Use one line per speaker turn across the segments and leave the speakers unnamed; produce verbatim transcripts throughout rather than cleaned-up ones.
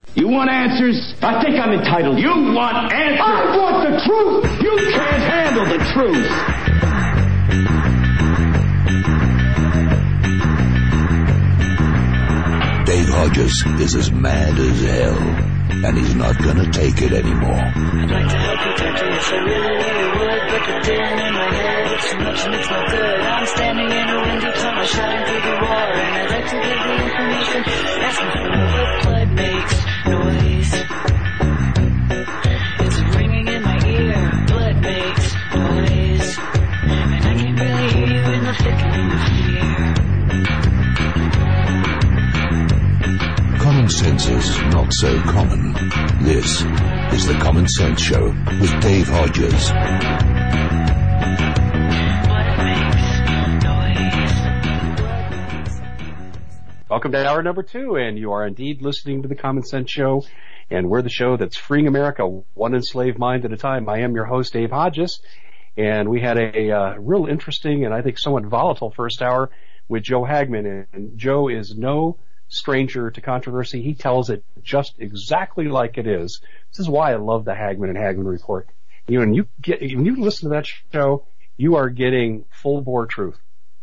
You want answers? I think I'm entitled. You want answers? I want the truth! You can't handle the truth!
Dave Hodges is as mad as hell, and he's not gonna take it anymore.
I'd like to help you, Doctor, yes, I really, really would, but the din in my head, it's too much and it's not good. I'm standing in a windy tunnel, shouting through the war, and I'd like to give the information, asking for what blood makes noise. It's ringing in my ear, blood makes noise, and I can really hear you in the thickening of fear.
Common sense is not so common. This is the Common Sense Show with Dave Hodges.
Welcome to hour number two, and you are indeed listening to the Common Sense Show, and we're the show that's freeing America one enslaved mind at a time. I am your host, Dave Hodges, and we had a uh, real interesting and I think somewhat volatile first hour with Joe Hagman, and Joe is no stranger to controversy. He tells it just exactly like it is. This is why I love the Hagman and Hagman Report. You know, when you get, when you listen to that show, you are getting full bore truth.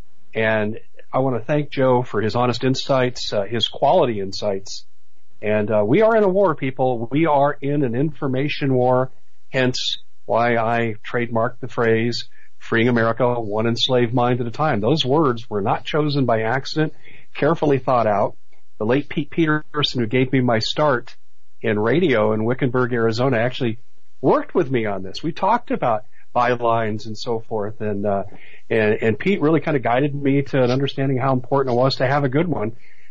And I want to thank Joe for his honest insights, uh, his quality insights. And uh, we are in a war, people. We are in an information war, hence why I trademarked the phrase, freeing America one enslaved mind at a time. Those words were not chosen by accident, carefully thought out. The late Pete Peterson, who gave me my start in radio in Wickenburg, Arizona, actually worked with me on this. We talked about bylines and so forth, and uh, and, and Pete really kind of guided me to an understanding how important it was to have a good one.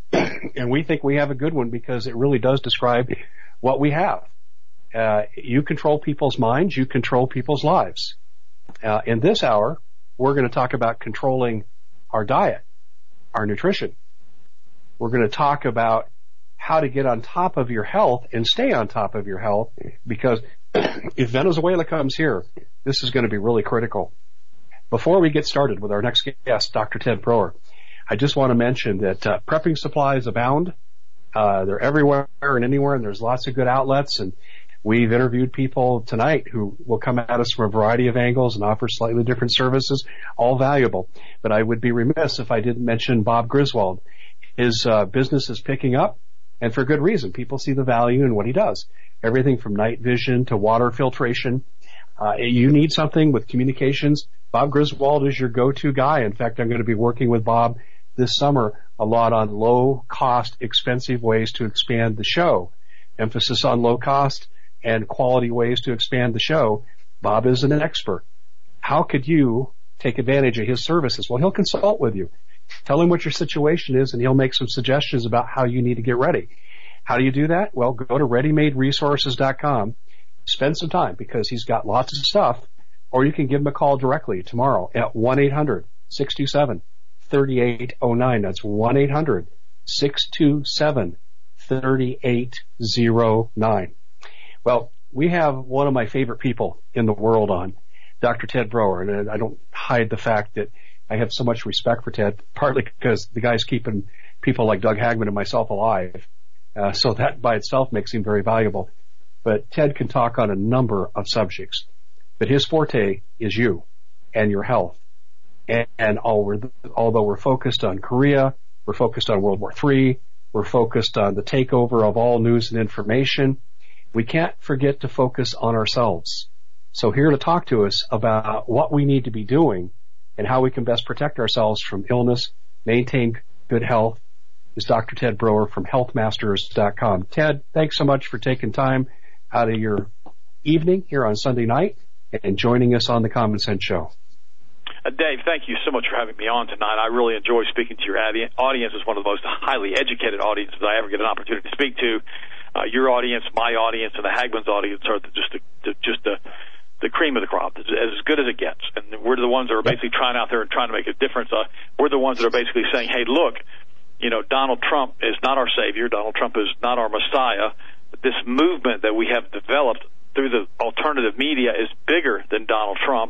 And we think we have a good one because it really does describe what we have. Uh, you control people's minds, you control people's lives. Uh, in this hour, we're going to talk about controlling our diet, our nutrition. We're going to talk about how to get on top of your health and stay on top of your health, because if Venezuela comes here, this is going to be really critical. Before we get started with our next guest, Doctor Ted Broer, I just want to mention that uh, prepping supplies abound. Uh, they're everywhere and anywhere, and there's lots of good outlets. And we've interviewed people tonight who will come at us from a variety of angles and offer slightly different services, all valuable. But I would be remiss if I didn't mention Bob Griswold. His uh, business is picking up, and for good reason. People see the value in what he does. Everything from night vision to water filtration. Uh, you need something with communications. Bob Griswold is your go-to guy. In fact, I'm going to be working with Bob this summer a lot on low-cost, expensive ways to expand the show. Emphasis on low-cost and quality ways to expand the show. Bob is an expert. How could you take advantage of his services? Well, he'll consult with you. Tell him what your situation is, and he'll make some suggestions about how you need to get ready. How do you do that? Well, go to ready made resources dot com. Spend some time, because he's got lots of stuff, or you can give him a call directly tomorrow at one eight hundred six two seven three eight zero nine. That's one eight hundred six two seven three eight zero nine. Well, we have one of my favorite people in the world on, Doctor Ted Broer, and I don't hide the fact that I have so much respect for Ted, partly because the guy's keeping people like Doug Hagman and myself alive. Uh, so that by itself makes him very valuable. But Ted can talk on a number of subjects. But his forte is you and your health. And, and all we're, although we're focused on Korea, we're focused on World War Three, we're focused on the takeover of all news and information, we can't forget to focus on ourselves. So here to talk to us about what we need to be doing and how we can best protect ourselves from illness, maintain good health, is Doctor Ted Broer from health masters dot com. Ted, thanks so much for taking time out of your evening here on Sunday night and joining us on the Common Sense Show.
Uh, Dave, thank you so much for having me on tonight. I really enjoy speaking to your adi- audience. It's one of the most highly educated audiences I ever get an opportunity to speak to. Uh, your audience, my audience, and the Hagman's audience are the, just the, the, just the the cream of the crop, as, as good as it gets. And we're the ones that are basically trying out there and trying to make a difference. Uh, we're the ones that are basically saying, hey, look, you know, Donald Trump is not our savior. Donald Trump is not our Messiah. This movement that we have developed through the alternative media is bigger than Donald Trump.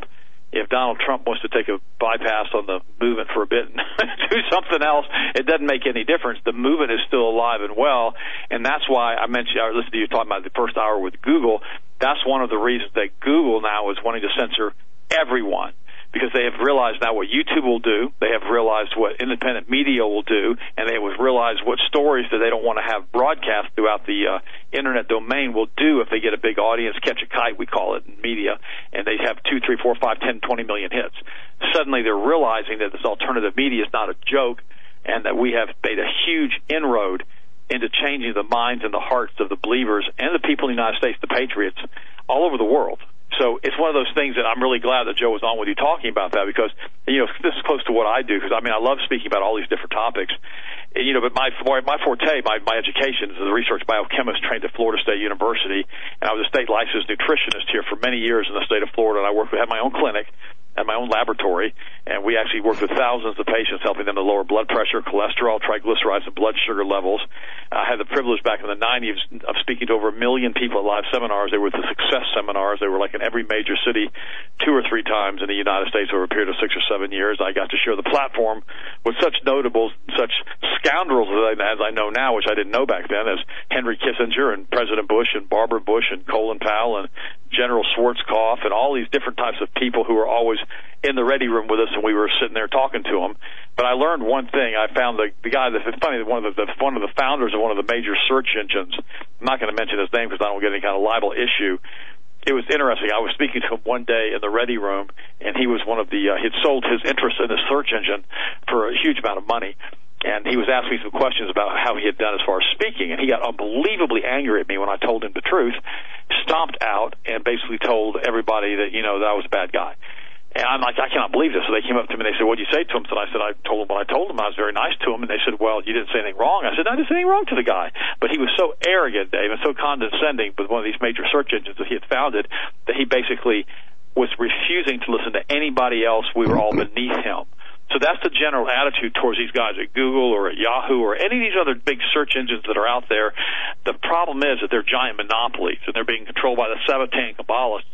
if Donald Trump wants to take a bypass on the movement for a bit and do something else, it doesn't make any difference. The movement is still alive and well, and that's why I mentioned, I listened to you talking about the first hour with Google. That's one of the reasons that Google now is wanting to censor everyone, because they have realized now what YouTube will do, they have realized what independent media will do, and they have realized what stories that they don't want to have broadcast throughout the uh, internet domain will do if they get a big audience, catch a kite, we call it in media, and they have two, three, four, five, ten, twenty million hits. Suddenly they're realizing that this alternative media is not a joke, and that we have made a huge inroad into changing the minds and the hearts of the believers and the people in the United States, the patriots, all over the world. So it's one of those things that I'm really glad that Joe was on with you talking about that, because, you know, this is close to what I do, because, I mean, I love speaking about all these different topics. And, you know, but my my forte, my, my education is a research biochemist trained at Florida State University, and I was a state licensed nutritionist here for many years in the state of Florida, and I worked, had my own clinic and my own laboratory, and we actually worked with thousands of patients, helping them to lower blood pressure, cholesterol, triglycerides, and blood sugar levels. I had the privilege back in the nineties of speaking to over a million people at live seminars. They were the success seminars. They were like in every major city two or three times in the United States over a period of six or seven years. I got to share the platform with such notables, such scoundrels as I, as I know now, which I didn't know back then, as Henry Kissinger and President Bush and Barbara Bush and Colin Powell and General Schwarzkopf and all these different types of people who were always in the ready room with us, and we were sitting there talking to them. But I learned one thing. I found the, the guy that's funny, one of the, the one of the founders of one of the major search engines. I'm not going to mention his name because I don't get any kind of libel issue. It was interesting. I was speaking to him one day in the ready room, and he was one of the. Uh, he'd sold his interest in the search engine for a huge amount of money. And he was asking me some questions about how he had done as far as speaking, and he got unbelievably angry at me when I told him the truth, stomped out, and basically told everybody that, you know, that I was a bad guy. And I'm like, I cannot believe this. So they came up to me and they said, what did you say to him? So I said, I told him what I told him. I was very nice to him. And they said, well, you didn't say anything wrong. I said, I didn't say anything wrong to the guy. But he was so arrogant, Dave, and so condescending with one of these major search engines that he had founded, that he basically was refusing to listen to anybody else. We were all beneath him. So that's the general attitude towards these guys at Google or at Yahoo or any of these other big search engines that are out there. The problem is that they're giant monopolies, and they're being controlled by the Sabbatean Kabbalists,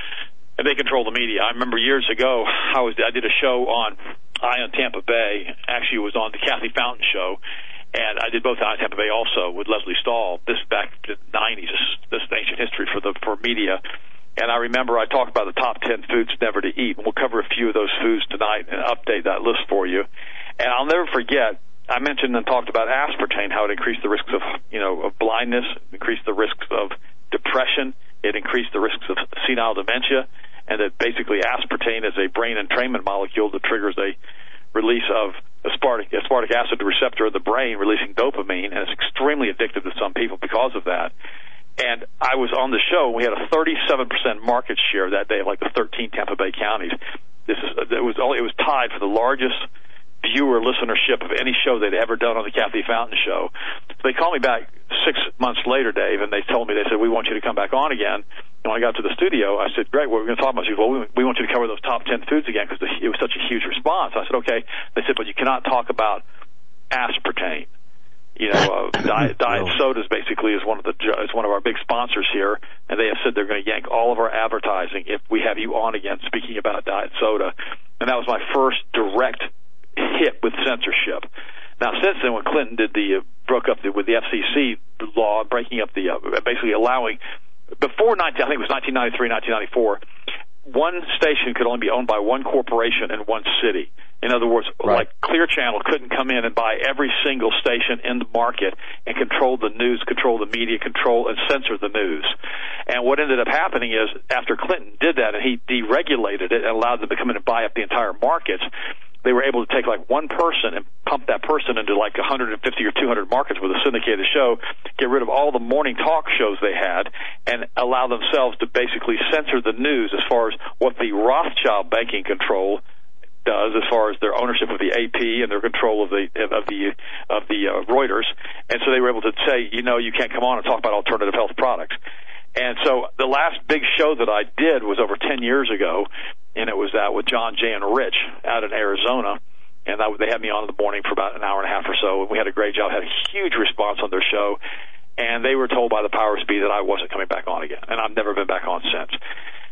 and they control the media. I remember years ago, I was I did a show on Eye on Tampa Bay. Actually, it was on the Kathy Fountain show, and I did both Eye on Tampa Bay also with Leslie Stahl. This is back in the nineties. This, this is ancient history for the for media. And I remember I talked about the top ten foods never to eat. And we'll cover a few of those foods tonight and update that list for you. And I'll never forget, I mentioned and talked about aspartame, how it increased the risks of, you know, of blindness, increased the risks of depression, it increased the risks of senile dementia, and that basically aspartame is a brain entrainment molecule that triggers a release of aspartic, aspartic acid receptor in the brain, releasing dopamine, and it's extremely addictive to some people because of that. And I was on the show. We had a thirty-seven percent market share that day of like the thirteen Tampa Bay counties. This is it was only, it was tied for the largest viewer listenership of any show they'd ever done on the Kathy Fountain show. So they called me back six months later, Dave, and they told me, they said, we want you to come back on again. And when I got to the studio, I said, great, what are we going to talk about? She said, well, we, we want you to cover those top ten foods again because it was such a huge response. I said, okay. They said, but you cannot talk about aspartame. You know, uh, diet, diet sodas basically is one of the is one of our big sponsors here, and they have said they're going to yank all of our advertising if we have you on again speaking about diet soda. And that was my first direct hit with censorship. Now, since then, when Clinton did the uh, broke up the, with the F C C law, breaking up the uh, basically allowing before nineteen, I think it was nineteen ninety-three, nineteen ninety-four, one station could only be owned by one corporation in one city. In other words, right. Like Clear Channel couldn't come in and buy every single station in the market and control the news, control the media, control and censor the news. And what ended up happening is after Clinton did that and he deregulated it and allowed them to come in and buy up the entire markets, they were able to take like one person and pump that person into like one hundred fifty or two hundred markets with a syndicated show, get rid of all the morning talk shows they had, and allow themselves to basically censor the news as far as what the Rothschild banking control does as far as their ownership of the A P and their control of the of the of the uh, Reuters. And so they were able to say, you know, you can't come on and talk about alternative health products. And so the last big show that I did was over ten years ago, and it was out with John Jay and Rich out in Arizona. And I, they had me on in the morning for about an hour and a half or so, and we had a great job, had a huge response on their show. And they were told by the powers be that I wasn't coming back on again, and I've never been back on since.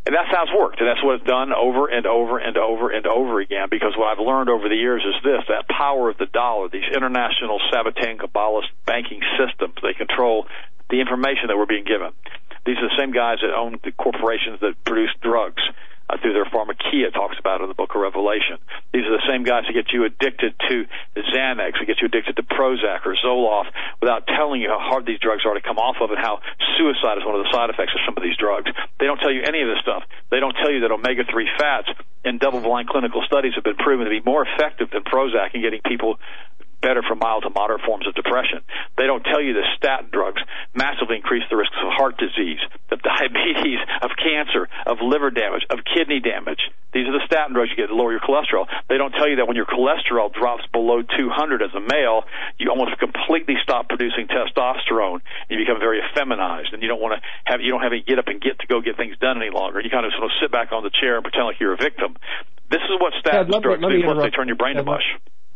And that's how it's worked, and that's what it's done over and over and over and over again, because what I've learned over the years is this, that power of the dollar, these international Sabbatean Kabbalist banking systems, they control the information that we're being given. These are the same guys that own the corporations that produce drugs uh, through their pharmakia, talks about in the book of Revelation. These are the same guys that get you addicted to Xanax, that get you addicted to Prozac or Zoloft without telling you how hard these drugs are to come off of and how suicide is one of the side effects of some of these drugs. They don't tell you any of this stuff. They don't tell you that omega three fats in double-blind clinical studies have been proven to be more effective than Prozac in getting people better from mild to moderate forms of depression. They don't tell you that statin drugs massively increase the risks of heart disease, of diabetes, of cancer, of liver damage, of kidney damage. These are the statin drugs you get to lower your cholesterol. They don't tell you that when your cholesterol drops below two hundred as a male, you almost completely stop producing testosterone. You become very effeminized, and you don't want to have you don't have any get up and get to go get things done any longer. You kind of sort of sit back on the chair and pretend like you're a victim. This is what statin
yeah,
drugs
me,
do once they turn your brain
yeah,
to mush.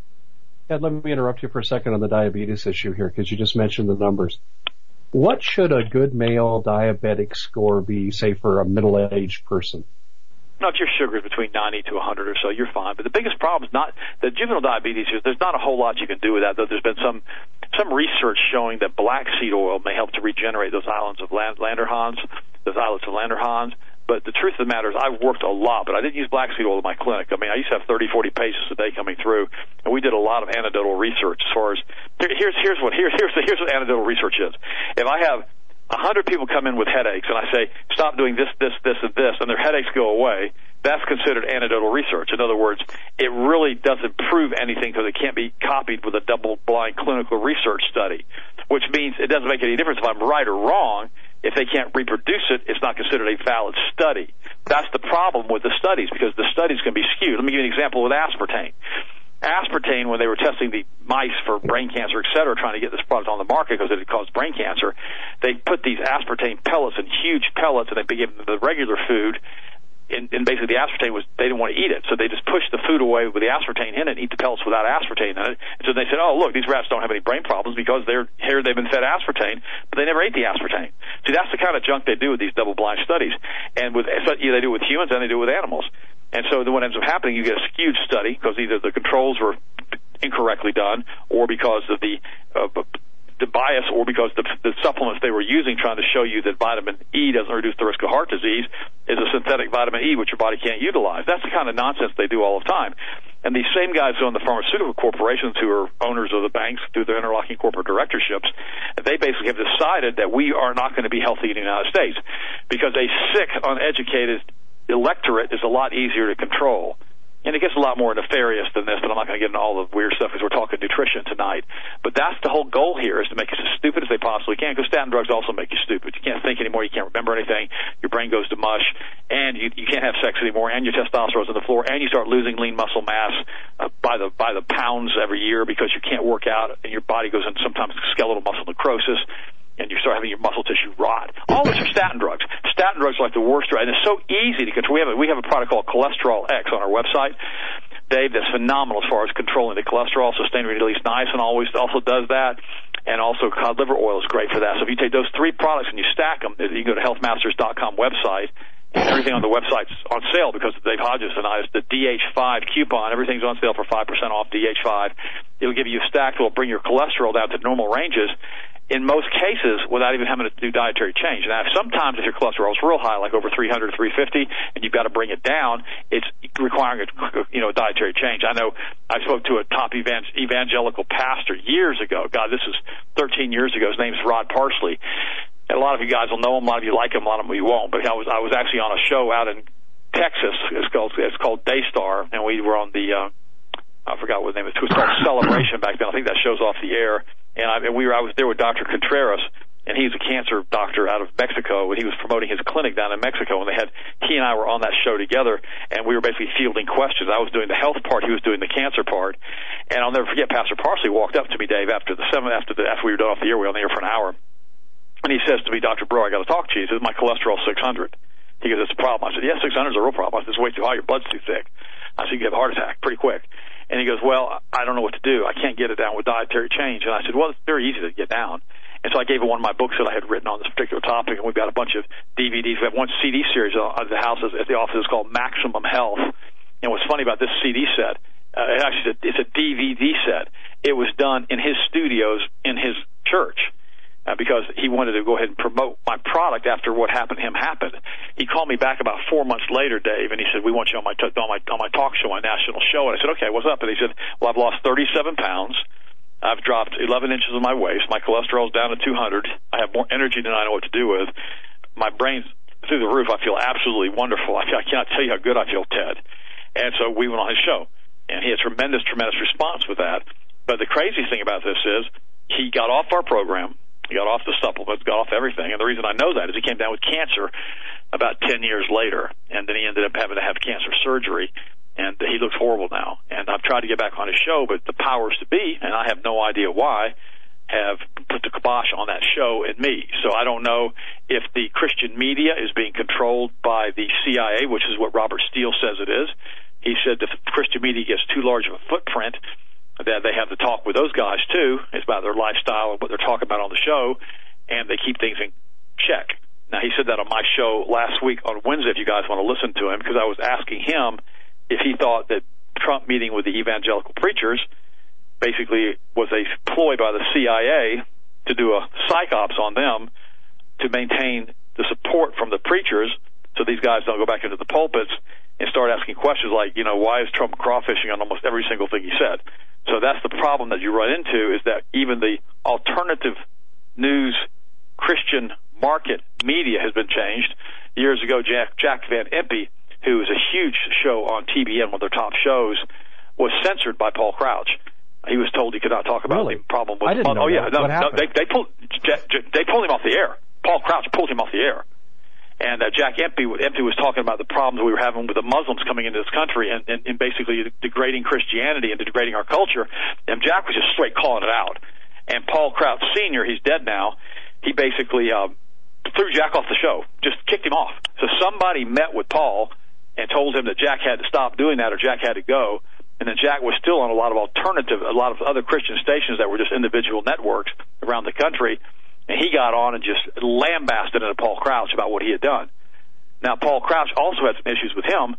Ed, let me interrupt you for a second on the diabetes issue here, because you just mentioned the numbers. What should a good male diabetic score be, say, for a middle-aged person?
No, if your sugar is between ninety to one hundred or so, you're fine. But the biggest problem is not the juvenile diabetes. There's not a whole lot you can do with that, though. There's been some some research showing that black seed oil may help to regenerate those islands of Langerhans, those islets of Langerhans. But the truth of the matter is I've worked a lot, but I didn't use black seed oil in my clinic. I mean, I used to have thirty, forty patients a day coming through, and we did a lot of anecdotal research as far as here, here's here's what here's here's here's what anecdotal research is. If I have a hundred people come in with headaches, and I say stop doing this, this, this, and this, and their headaches go away, that's considered anecdotal research. In other words, it really doesn't prove anything because it can't be copied with a double-blind clinical research study, which means it doesn't make any difference if I'm right or wrong. If they can't reproduce it, it's not considered a valid study. That's the problem with the studies, because the studies can be skewed. Let me give you an example with aspartame. Aspartame, when they were testing the mice for brain cancer, et cetera, trying to get this product on the market because it had caused brain cancer, they put these aspartame pellets in huge pellets, and they gave them the regular food. And, and basically the aspartame was, they didn't want to eat it, so they just pushed the food away with the aspartame in it and eat the pellets without aspartame in it. And so they said, oh, look, these rats don't have any brain problems because they're here, they've been fed aspartame, but they never ate the aspartame. See, that's the kind of junk they do with these double-blind studies. And with so, yeah, they do it with humans and they do it with animals. And so then what ends up happening, you get a skewed study because either the controls were incorrectly done or because of the uh, the bias or because the, the supplements they were using trying to show you that vitamin E doesn't reduce the risk of heart disease is a synthetic vitamin E which your body can't utilize. That's the kind of nonsense they do all the time. And these same guys who own the pharmaceutical corporations who are owners of the banks through their interlocking corporate directorships, they basically have decided that we are not going to be healthy in the United States because a sick, uneducated electorate is a lot easier to control. And it gets a lot more nefarious than this, but I'm not going to get into all the weird stuff because we're talking nutrition tonight. But that's the whole goal here, is to make us as stupid as they possibly can, because statin drugs also make you stupid. You can't think anymore, you can't remember anything, your brain goes to mush, and you, you can't have sex anymore, and your testosterone's on the floor, and you start losing lean muscle mass uh, by the by the pounds every year because you can't work out, and your body goes into sometimes skeletal muscle necrosis, and you start having your muscle tissue rot. All which are statin drugs. Statin drugs are like the worst drug, and it's so easy to control. We have a, we have a product called Cholesterol X on our website, Dave, that's phenomenal as far as controlling the cholesterol. Sustained-release niacin always also does that, and also cod liver oil is great for that. So if you take those three products and you stack them, you can go to health masters dot com website, and everything on the website's on sale because of Dave Hodges and I. It's the D H five coupon. Everything's on sale for five percent off D H five. It'll give you a stack that will bring your cholesterol down to normal ranges, in most cases, without even having to do dietary change. Now, sometimes if your cholesterol is real high, like over three hundred, three fifty, and you've got to bring it down, it's requiring a, you know, dietary change. I know I spoke to a top evangelical pastor years ago. God, this is thirteen years ago. His name's Rod Parsley. And a lot of you guys will know him. A lot of you like him. A lot of you won't. But I was I was actually on a show out in Texas. It's called it's called Daystar, and we were on the uh, I forgot what the name is. It was called Celebration back then. I think that show's off the air. And, I, and we were I was there with Doctor Contreras, and he's a cancer doctor out of Mexico, and he was promoting his clinic down in Mexico. And they had he and I were on that show together, and we were basically fielding questions. I was doing the health part, he was doing the cancer part. And I'll never forget, Pastor Parsley walked up to me, Dave, after the seven after the after we were done off the air. We were on the air for an hour. And he says to me, Doctor Bro, I got to talk to you. He says, my cholesterol's six hundred. He goes, it's a problem. I said, yeah, six hundred is a real problem. I said, it's way too high. Your blood's too thick. I said, you can have a heart attack pretty quick. And he goes, well, I don't know what to do. I can't get it down with dietary change. And I said, well, it's very easy to get down. And so I gave her one of my books that I had written on this particular topic, and we've got a bunch of D V Ds. We have one C D series at the house at the office. It's called Maximum Health. And what's funny about this C D set, uh, it actually it's a D V D set. It was done in his studios in his church. Uh, because he wanted to go ahead and promote my product after what happened to him happened. He called me back about four months later, Dave, and he said, we want you on my, t- on my, on my talk show, my national show. And I said, okay, what's up? And he said, well, I've lost thirty-seven pounds. I've dropped eleven inches of my waist. My cholesterol's down to two hundred. I have more energy than I know what to do with. My brain's through the roof. I feel absolutely wonderful. I, I cannot tell you how good I feel, Ted. And so we went on his show, and he had tremendous, tremendous response with that. But the crazy thing about this is he got off our program. He got off the supplements, got off everything. And the reason I know that is he came down with cancer about ten years later, and then he ended up having to have cancer surgery, and he looks horrible now. And I've tried to get back on his show, but the powers to be, and I have no idea why, have put the kibosh on that show and me. So I don't know if the Christian media is being controlled by the C I A, which is what Robert Steele says it is. He said if the Christian media gets too large of a footprint, that they have to talk with those guys, too. It's about their lifestyle and what they're talking about on the show, and they keep things in check. Now, he said that on my show last week on Wednesday, if you guys want to listen to him, because I was asking him if he thought that Trump meeting with the evangelical preachers basically was a ploy by the C I A to do a psych ops on them to maintain the support from the preachers so these guys don't go back into the pulpits and start asking questions like, you know, why is Trump crawfishing on almost every single thing he said? So that's the problem that you run into, is that even the alternative news Christian market media has been changed. Years ago, Jack, Jack Van Impe, who is a huge show on T B N, one of their top shows, was censored by Paul Crouch. He was told he could not talk about
really?
the problem with.
I didn't
oh,
know
oh yeah,
that.
no,
what
no,
happened?
they, they pulled they pulled him off the air. Paul Crouch pulled him off the air. And uh, Jack Empey, Empey was talking about the problems we were having with the Muslims coming into this country and, and, and basically degrading Christianity and degrading our culture. And Jack was just straight calling it out. And Paul Crouch Senior, he's dead now, he basically uh, threw Jack off the show, just kicked him off. So somebody met with Paul and told him that Jack had to stop doing that or Jack had to go. And then Jack was still on a lot of alternative, a lot of other Christian stations that were just individual networks around the country. And he got on and just lambasted into Paul Crouch about what he had done. Now, Paul Crouch also had some issues with him.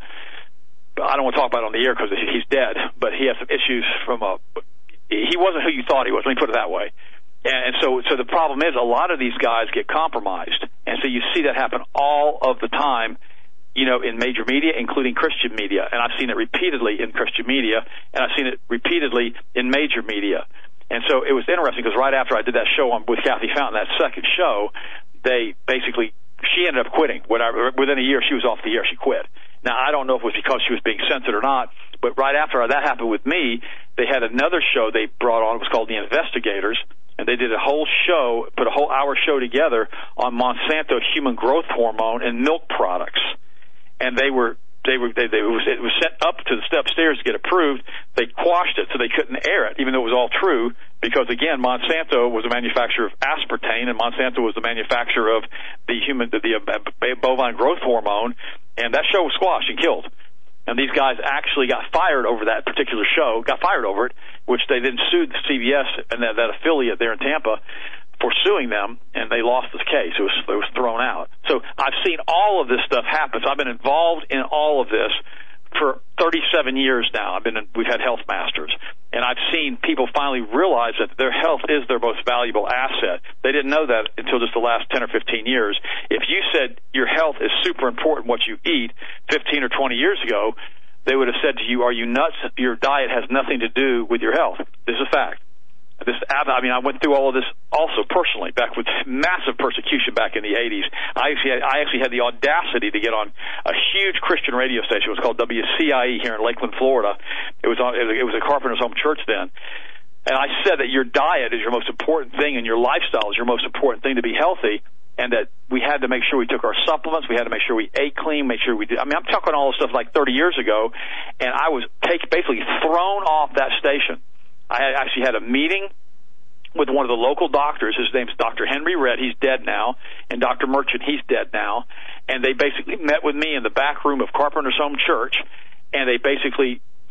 But I don't want to talk about it on the air because he's dead, but he had some issues from a... He wasn't who you thought he was, let me put it that way. And so so the problem is a lot of these guys get compromised. And so you see that happen all of the time, you know, in major media, including Christian media. And I've seen it repeatedly in Christian media, and I've seen it repeatedly in major media. And so it was interesting because right after I did that show on, with Kathy Fountain, that second show, they basically, she ended up quitting. Whatever, within a year, she was off the air. She quit. Now, I don't know if it was because she was being censored or not, but right after that happened with me, they had another show they brought on. It was called The Investigators, and they did a whole show, put a whole hour show together on Monsanto human growth hormone and milk products. And they were... They were. They, they it was. It was sent up to the upstairs to get approved. They quashed it, so they couldn't air it, even though it was all true. Because again, Monsanto was a manufacturer of aspartame, and Monsanto was the manufacturer of the human, the, the uh, bovine growth hormone. And that show was squashed and killed. And these guys actually got fired over that particular show. Got fired over it, which they then sued the C B S and that, that affiliate there in Tampa for suing them, and they lost this case. It was, it was thrown out. So I've seen all of this stuff happen. So I've been involved in all of this for thirty-seven years now. I've been in, we've had health masters, and I've seen people finally realize that their health is their most valuable asset. They didn't know that until just the last ten or fifteen years. If you said your health is super important, what you eat, fifteen or twenty years ago, they would have said to you, are you nuts? Your diet has nothing to do with your health. This is a fact. This, I mean, I went through all of this also personally back with massive persecution back in the eighties. I actually, had, I actually had the audacity to get on a huge Christian radio station. It was called W C I E here in Lakeland, Florida. It was on, it was a Carpenter's Home Church then. And I said that your diet is your most important thing and your lifestyle is your most important thing to be healthy, and that we had to make sure we took our supplements, we had to make sure we ate clean, make sure we did. I mean, I'm talking all this stuff like thirty years ago, and I was take, basically thrown off that station. I actually had a meeting with one of the local doctors. His name's Doctor Henry Redd. He's dead now. And Doctor Merchant, he's dead now. And they basically met with me in the back room of Carpenter's Home Church, and they basically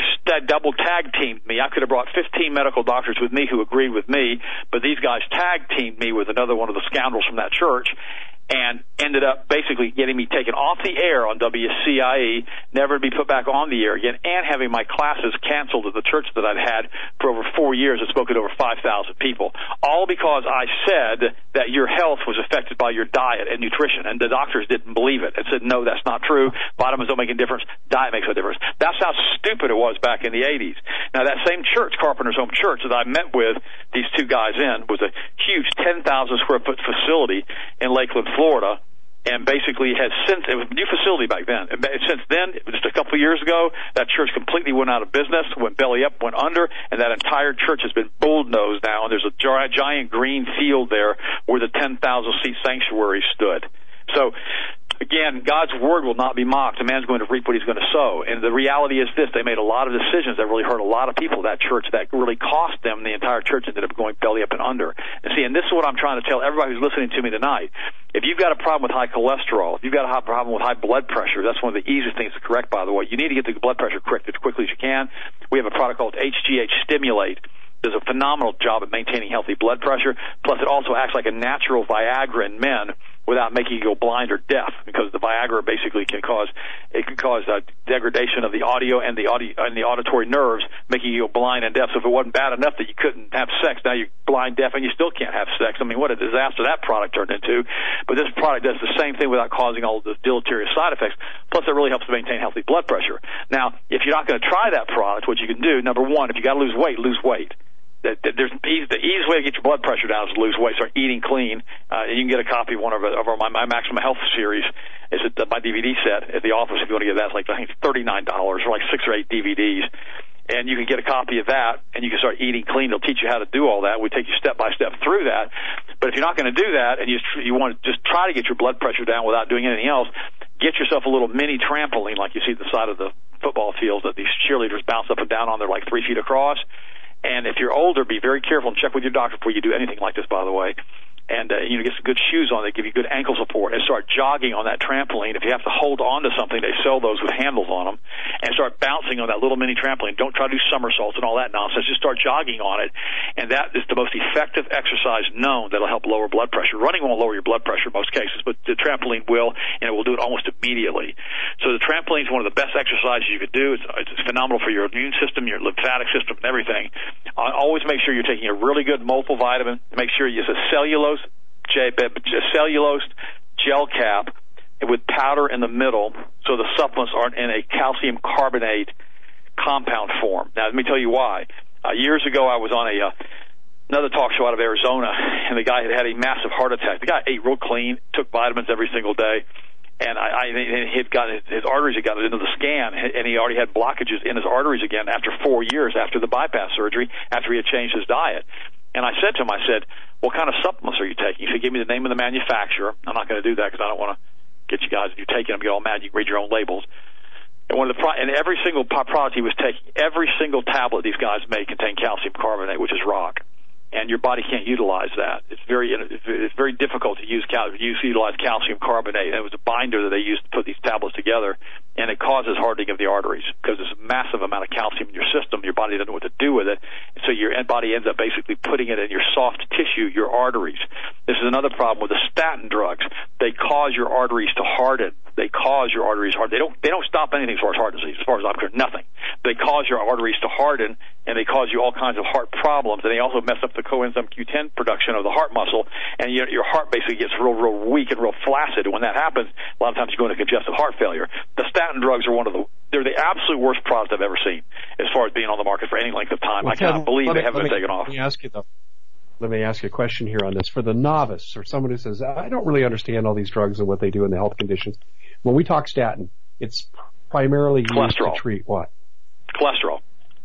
double tag teamed me. I could have brought fifteen medical doctors with me who agreed with me, but these guys tag teamed me with another one of the scoundrels from that church, and ended up basically getting me taken off the air on W C I E, never to be put back on the air again, and having my classes canceled at the church that I'd had for over four years and spoken to over five thousand people, all because I said that your health was affected by your diet and nutrition, and the doctors didn't believe it and said, no, that's not true. Vitamins don't make a difference. Diet makes a difference. That's how stupid it was back in the eighties. Now, that same church, Carpenter's Home Church, that I met with these two guys in, was a huge ten thousand square foot facility in Lakeland, Florida, and basically has since, it was a new facility back then, and since then, just a couple of years ago, that church completely went out of business, went belly up, went under, and that entire church has been bulldozed now, and there's a giant green field there where the ten thousand seat sanctuary stood. So, again, God's word will not be mocked. A man's going to reap what he's going to sow. And the reality is this: they made a lot of decisions that really hurt a lot of people at that church that really cost them. The entire church ended up going belly up and under. And see, and this is what I'm trying to tell everybody who's listening to me tonight. If you've got a problem with high cholesterol, if you've got a problem with high blood pressure, that's one of the easiest things to correct, by the way. You need to get the blood pressure corrected as quickly as you can. We have a product called H G H Stimulate. Does a phenomenal job at maintaining healthy blood pressure. Plus, it also acts like a natural Viagra in men without making you go blind or deaf, because the Viagra basically can cause it can cause a degradation of the audio and the audio and the auditory nerves, making you go blind and deaf. So if it wasn't bad enough that you couldn't have sex, now you're blind, deaf, and you still can't have sex. I mean, what a disaster that product turned into. But this product does the same thing without causing all of the deleterious side effects. Plus, it really helps to maintain healthy blood pressure. Now, if you're not going to try that product, what you can do, number one, if you got to lose weight, lose weight. That, that there's the easiest way to get your blood pressure down is to lose weight. Start eating clean. Uh, and you can get a copy of one of, of our, my, my Maximum Health series. It's a, my D V D set at the office. If you want to get that, it's like I think thirty-nine dollars or like six or eight D V Ds. And you can get a copy of that, and you can start eating clean. It'll teach you how to do all that. We take you step by step through that. But if you're not going to do that, and you you want to just try to get your blood pressure down without doing anything else, get yourself a little mini trampoline like you see at the side of the football field that these cheerleaders bounce up and down on. They're like three feet across. And if you're older, be very careful and check with your doctor before you do anything like this, by the way. And, uh, you know, get some good shoes on that give you good ankle support, and start jogging on that trampoline. If you have to hold on to something, they sell those with handles on them, and start bouncing on that little mini trampoline. Don't try to do somersaults and all that nonsense. Just start jogging on it. And that is the most effective exercise known that'll help lower blood pressure. Running won't lower your blood pressure in most cases, but the trampoline will, and it will do it almost immediately. So the trampoline is one of the best exercises you could do. It's, it's phenomenal for your immune system, your lymphatic system, and everything. Uh, always make sure you're taking a really good multivitamin. Make sure you use a cellulose J, cellulose gel cap with powder in the middle, so the supplements aren't in a calcium carbonate compound form. Now, let me tell you why. Uh, years ago, I was on a uh, another talk show out of Arizona, and the guy had had a massive heart attack. The guy ate real clean, took vitamins every single day, and I, I and he had got his, his arteries had gotten into the scan, and he already had blockages in his arteries again after four years after the bypass surgery, after he had changed his diet. And I said to him, I said, what kind of supplements are you taking? He said, give me the name of the manufacturer. I'm not going to do that because I don't want to get you guys, if you're taking them, get all mad. You can read your own labels. And one of the pro- and every single product he was taking, every single tablet these guys make contained calcium carbonate, which is rock. And your body can't utilize that. It's very it's very difficult to use, cal- use utilize calcium carbonate. And it was a binder that they used to put these tablets together, and it causes hardening of the arteries because there's a massive amount of calcium in your system. Your body doesn't know what to do with it, and so your body ends up basically putting it in your soft tissue, your arteries. This is another problem with the statin drugs. They cause your arteries to harden. They cause your arteries hard. They don't they don't stop anything as far as heart disease, as far as I'm concerned, nothing. They cause your arteries to harden, and they cause you all kinds of heart problems, and they also mess up the coenzyme Q ten production of the heart muscle, and your, your heart basically gets real, real weak and real flaccid. And when that happens, a lot of times you go into congestive heart failure. The statin drugs are one of the they're the absolute worst product I've ever seen as far as being on the market for any length of time. Well, I cannot believe they haven't been taken off.
Let me ask you though. Let me ask you a question here on this. For the novice or someone who says, I don't really understand all these drugs and what they do in the health conditions. When we talk statin, it's primarily used to treat what?
Cholesterol.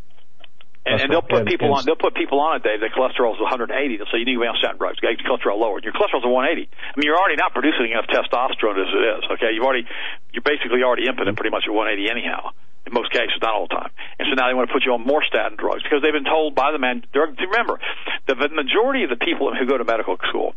And, and they'll put and, people and, on. They'll put people on it, Dave. The cholesterol is one hundred eighty. They'll say you need to be on statin drugs. Get your cholesterol lowered. Your cholesterol's at one eighty. I mean, you're already not producing enough testosterone as it is. Okay, you've already, you're basically already impotent pretty much at one eighty anyhow. In most cases, not all the time. And so now they want to put you on more statin drugs because they've been told by the man. Remember, the majority of the people who go to medical school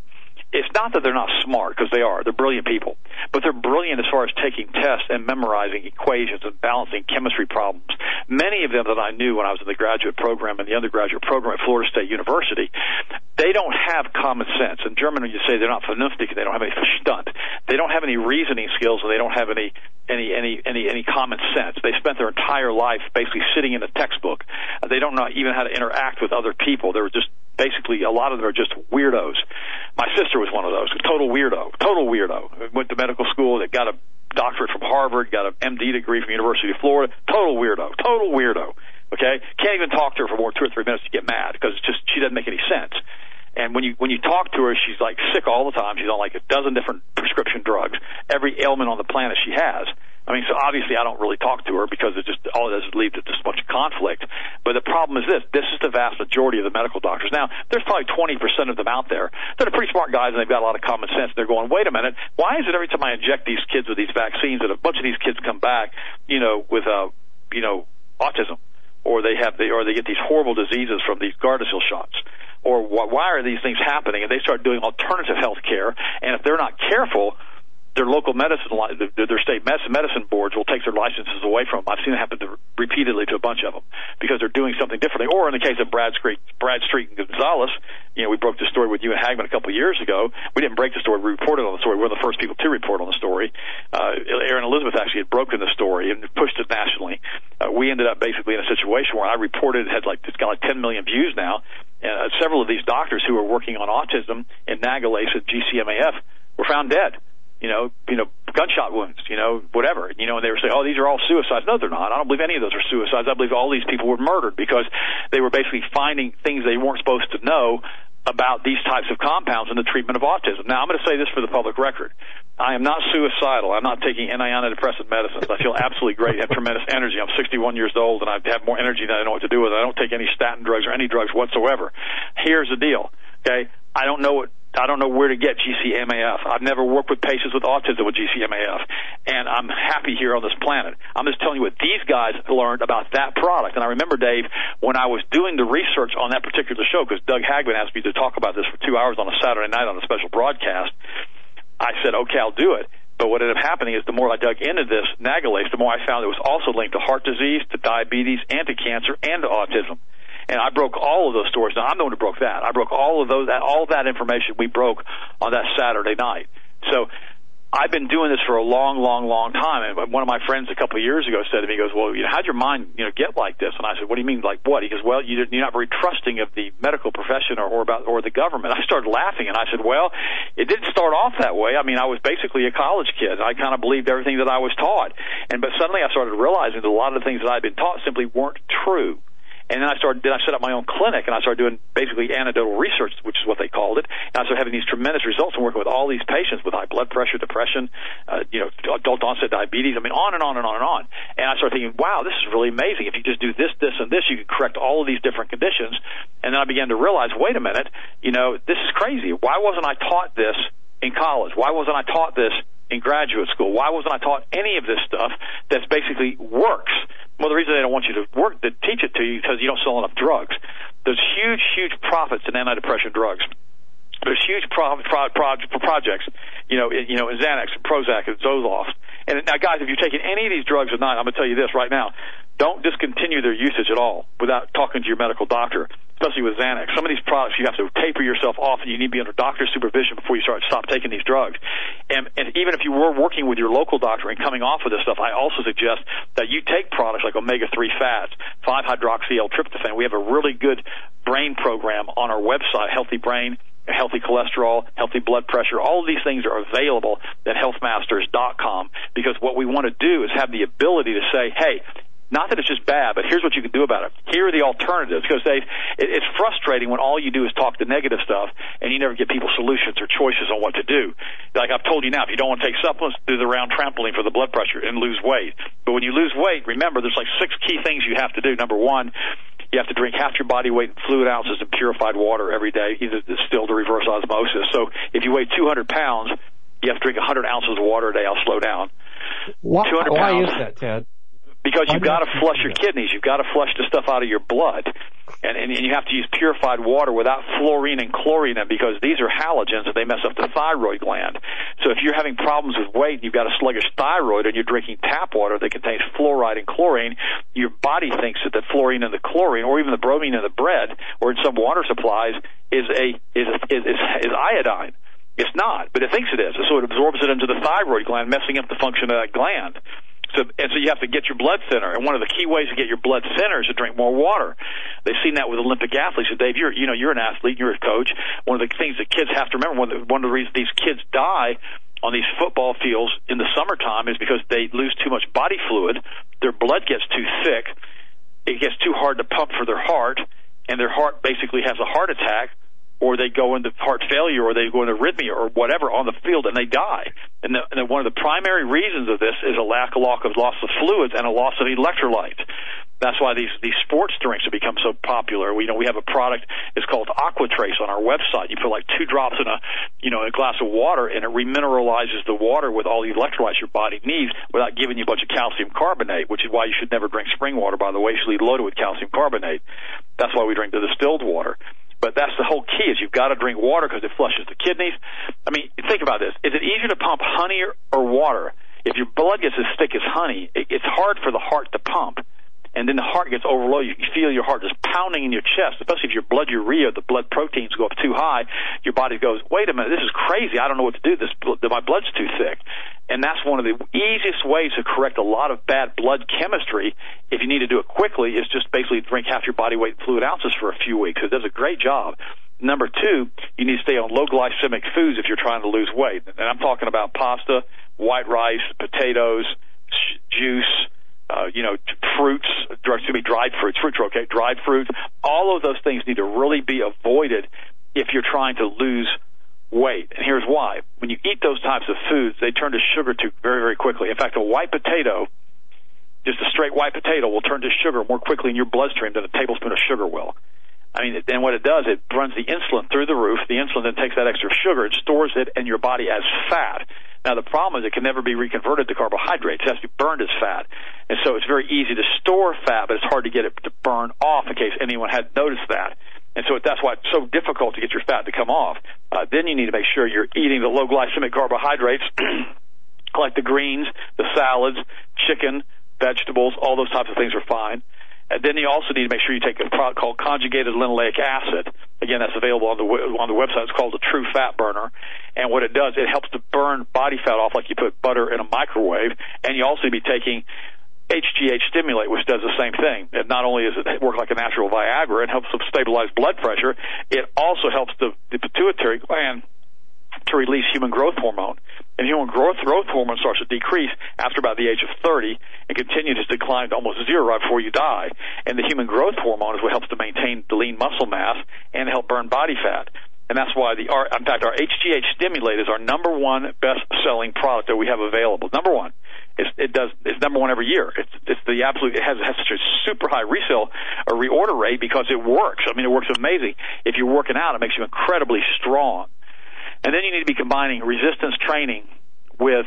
it's not that they're not smart, because they are. They're brilliant people. But they're brilliant as far as taking tests and memorizing equations and balancing chemistry problems. Many of them that I knew when I was in the graduate program and the undergraduate program at Florida State University, they don't have common sense. In German, when you say they're not vernünftig, they don't have any Verstand. They don't have any reasoning skills, and they don't have any any any any any common sense. They spent their entire life basically sitting in a textbook. They don't know even how to interact with other people. They're just basically, a lot of them are just weirdos. My sister was one of those, a total weirdo, total weirdo. Went to medical school, that got a doctorate from Harvard, got an M D degree from University of Florida, total weirdo, total weirdo. Okay, can't even talk to her for more than two or three minutes to get mad, because it's just, she doesn't make any sense. And when you when you talk to her, she's like sick all the time. She's on like a dozen different prescription drugs, every ailment on the planet she has. I mean, so obviously I don't really talk to her, because it just, all it does is lead to just a bunch of conflict. But the problem is this. This is the vast majority of the medical doctors. Now, there's probably twenty percent of them out there that are pretty smart guys, and they've got a lot of common sense. They're going, wait a minute, why is it every time I inject these kids with these vaccines that a bunch of these kids come back, you know, with, uh, you know, autism? Or they have, the, or they get these horrible diseases from these Gardasil shots? Or why are these things happening? And they start doing alternative health care, and if they're not careful, their local medicine, their state medicine boards will take their licenses away from them. I've seen it happen to, repeatedly to a bunch of them, because they're doing something differently. Or in the case of Brad Street, Brad Street and Gonzalez, you know, we broke the story with you and Hagman a couple of years ago. We didn't break the story. We reported on the story. We were the first people to report on the story. Uh, Aaron Elizabeth actually had broken the story and pushed it nationally. Uh, we ended up basically in a situation where I reported, it had like, it's got like ten million views now. And uh, several of these doctors who were working on autism in Nagalase at G C M A F were found dead. You know, you know, gunshot wounds, you know, whatever. You know, and they were saying, oh, these are all suicides. No, they're not. I don't believe any of those are suicides. I believe all these people were murdered, because they were basically finding things they weren't supposed to know about these types of compounds in the treatment of autism. Now, I'm going to say this for the public record. I am not suicidal. I'm not taking antidepressant medicines. I feel absolutely great. I have tremendous energy. I'm sixty-one years old, and I have more energy than I know what to do with it. I don't take any statin drugs or any drugs whatsoever. Here's the deal, okay? I don't know what I don't know where to get G C M A F. I've never worked with patients with autism with G C M A F, and I'm happy here on this planet. I'm just telling you what these guys learned about that product. And I remember, Dave, when I was doing the research on that particular show, because Doug Hagman asked me to talk about this for two hours on a Saturday night on a special broadcast, I said, okay, I'll do it. But what ended up happening is the more I dug into this Nagalase, the more I found it was also linked to heart disease, to diabetes, and to cancer, and to autism. And I broke all of those stories. Now, I'm the one who broke that. I broke all of those, that, all that information we broke on that Saturday night. So I've been doing this for a long, long, long time. And one of my friends a couple of years ago said to me, he goes, well, you know, how'd your mind, you know, get like this? And I said, what do you mean, like what? He goes, well, you're not very trusting of the medical profession or, or about or the government. I started laughing, and I said, well, it didn't start off that way. I mean, I was basically a college kid. I kind of believed everything that I was taught. And but suddenly I started realizing that a lot of the things that I'd been taught simply weren't true. And then I started, then I set up my own clinic, and I started doing basically anecdotal research, which is what they called it. And I started having these tremendous results and working with all these patients with high blood pressure, depression, uh, you know, adult onset diabetes. I mean, on and on and on and on. And I started thinking, wow, this is really amazing. If you just do this, this, and this, you can correct all of these different conditions. And then I began to realize, wait a minute, you know, this is crazy. Why wasn't I taught this in college? Why wasn't I taught this in graduate school? Why wasn't I taught any of this stuff that's basically works? Well, the reason they don't want you to work to teach it to you is because you don't sell enough drugs. There's huge, huge profits in antidepressant drugs. There's huge pro- pro- pro- projects, you know, in, you know, in Xanax, and Prozac, and Zoloft. And now, guys, if you're taking any of these drugs or not, I'm going to tell you this right now: don't discontinue their usage at all without talking to your medical doctor, especially with Xanax. Some of these products you have to taper yourself off, and you need to be under doctor's supervision before you start stop taking these drugs. And, and even if you were working with your local doctor and coming off of this stuff, I also suggest that you take products like omega three fats, five hydroxy L tryptophan. We have a really good brain program on our website, Healthy Brain, healthy cholesterol, healthy blood pressure. All of these things are available at health masters dot com, because what we want to do is have the ability to say, hey, not that it's just bad, but here's what you can do about it. Here are the alternatives, because they, it, it's frustrating when all you do is talk the negative stuff and you never give people solutions or choices on what to do. Like I've told you now, if you don't want to take supplements, do the round trampoline for the blood pressure and lose weight. But when you lose weight, remember, there's like six key things you have to do. Number one, you have to drink half your body weight in fluid ounces of purified water every day, either distilled or reverse osmosis. So if you weigh two hundred pounds, you have to drink one hundred ounces of water a day. I'll slow down.
Why, why is that, Ted?
Because
Why
you've
do you
got to
have to
flush
do
your
that?
kidneys. You've got to flush the stuff out of your blood. And, and, and you have to use purified water without fluorine and chlorine in, because these are halogens and they mess up the thyroid gland. So if you're having problems with weight and you've got a sluggish thyroid and you're drinking tap water that contains fluoride and chlorine, your body thinks that the fluorine and the chlorine, or even the bromine in the bread or in some water supplies, is a is is is, is iodine. It's not, but it thinks it is. So it absorbs it into the thyroid gland, messing up the function of that gland. So, and so you have to get your blood thinner. And one of the key ways to get your blood thinner is to drink more water. They've seen that with Olympic athletes. So Dave, you're, you know, you're an athlete, you're a coach. One of the things that kids have to remember, one of the, one of the reasons these kids die on these football fields in the summertime is because they lose too much body fluid. Their blood gets too thick. It gets too hard to pump for their heart, and their heart basically has a heart attack, or they go into heart failure, or they go into arrhythmia, or whatever on the field, and they die. And, the, and the, one of the primary reasons of this is a lack of loss of loss of fluids and a loss of electrolytes. That's why these these sports drinks have become so popular. We you know we have a product. It's called Aquatrace on our website. You put like two drops in a you know in a glass of water, and it remineralizes the water with all the electrolytes your body needs without giving you a bunch of calcium carbonate, which is why you should never drink spring water. By the way, you should be loaded with calcium carbonate. That's why we drink the distilled water. But that's the whole key, is you've got to drink water because it flushes the kidneys. I mean, think about this. Is it easier to pump honey or, or water? If your blood gets as thick as honey, it, it's hard for the heart to pump. And then the heart gets overloaded. You feel your heart just pounding in your chest, especially if your blood urea, the blood proteins go up too high. Your body goes, wait a minute, this is crazy. I don't know what to do. This, my blood's too thick. And that's one of the easiest ways to correct a lot of bad blood chemistry, if you need to do it quickly, is just basically drink half your body weight in fluid ounces for a few weeks. It does a great job. Number two, you need to stay on low glycemic foods if you're trying to lose weight. And I'm talking about pasta, white rice, potatoes, juice, Uh, you know, fruits, excuse me, dried fruits, fruits are okay, dried fruits. All of those things need to really be avoided if you're trying to lose weight. And here's why. When you eat those types of foods, they turn to sugar too very, very quickly. In fact, a white potato, just a straight white potato, will turn to sugar more quickly in your bloodstream than a tablespoon of sugar will. I mean, then what it does, it runs the insulin through the roof. The insulin then takes that extra sugar, it stores it in your body as fat. Now, the problem is it can never be reconverted to carbohydrates. It has to be burned as fat. And so it's very easy to store fat, but it's hard to get it to burn off, in case anyone had noticed that. And so that's why it's so difficult to get your fat to come off. Uh, then you need to make sure you're eating the low glycemic carbohydrates, like the greens, the salads, chicken, vegetables, all those types of things are fine. And then you also need to make sure you take a product called conjugated linoleic acid. Again, that's available on the on the website. It's called the True Fat Burner. And what it does, it helps to burn body fat off like you put butter in a microwave. And you also be taking H G H Stimulate, which does the same thing. And not only does it work like a natural Viagra, it helps to stabilize blood pressure, it also helps the, the pituitary gland to release human growth hormone. And human growth, growth hormone starts to decrease after about the age of thirty and continues to decline to almost zero right before you die. And the human growth hormone is what helps to maintain the lean muscle mass and help burn body fat. And that's why, the our, in fact, our H G H Stimulate is our number one best-selling product that we have available. Number one. It's, it does. It's number one every year. It's, it's the absolute. It has, it has such a super high resale or reorder rate because it works. I mean, it works amazing. If you're working out, it makes you incredibly strong. And then you need to be combining resistance training with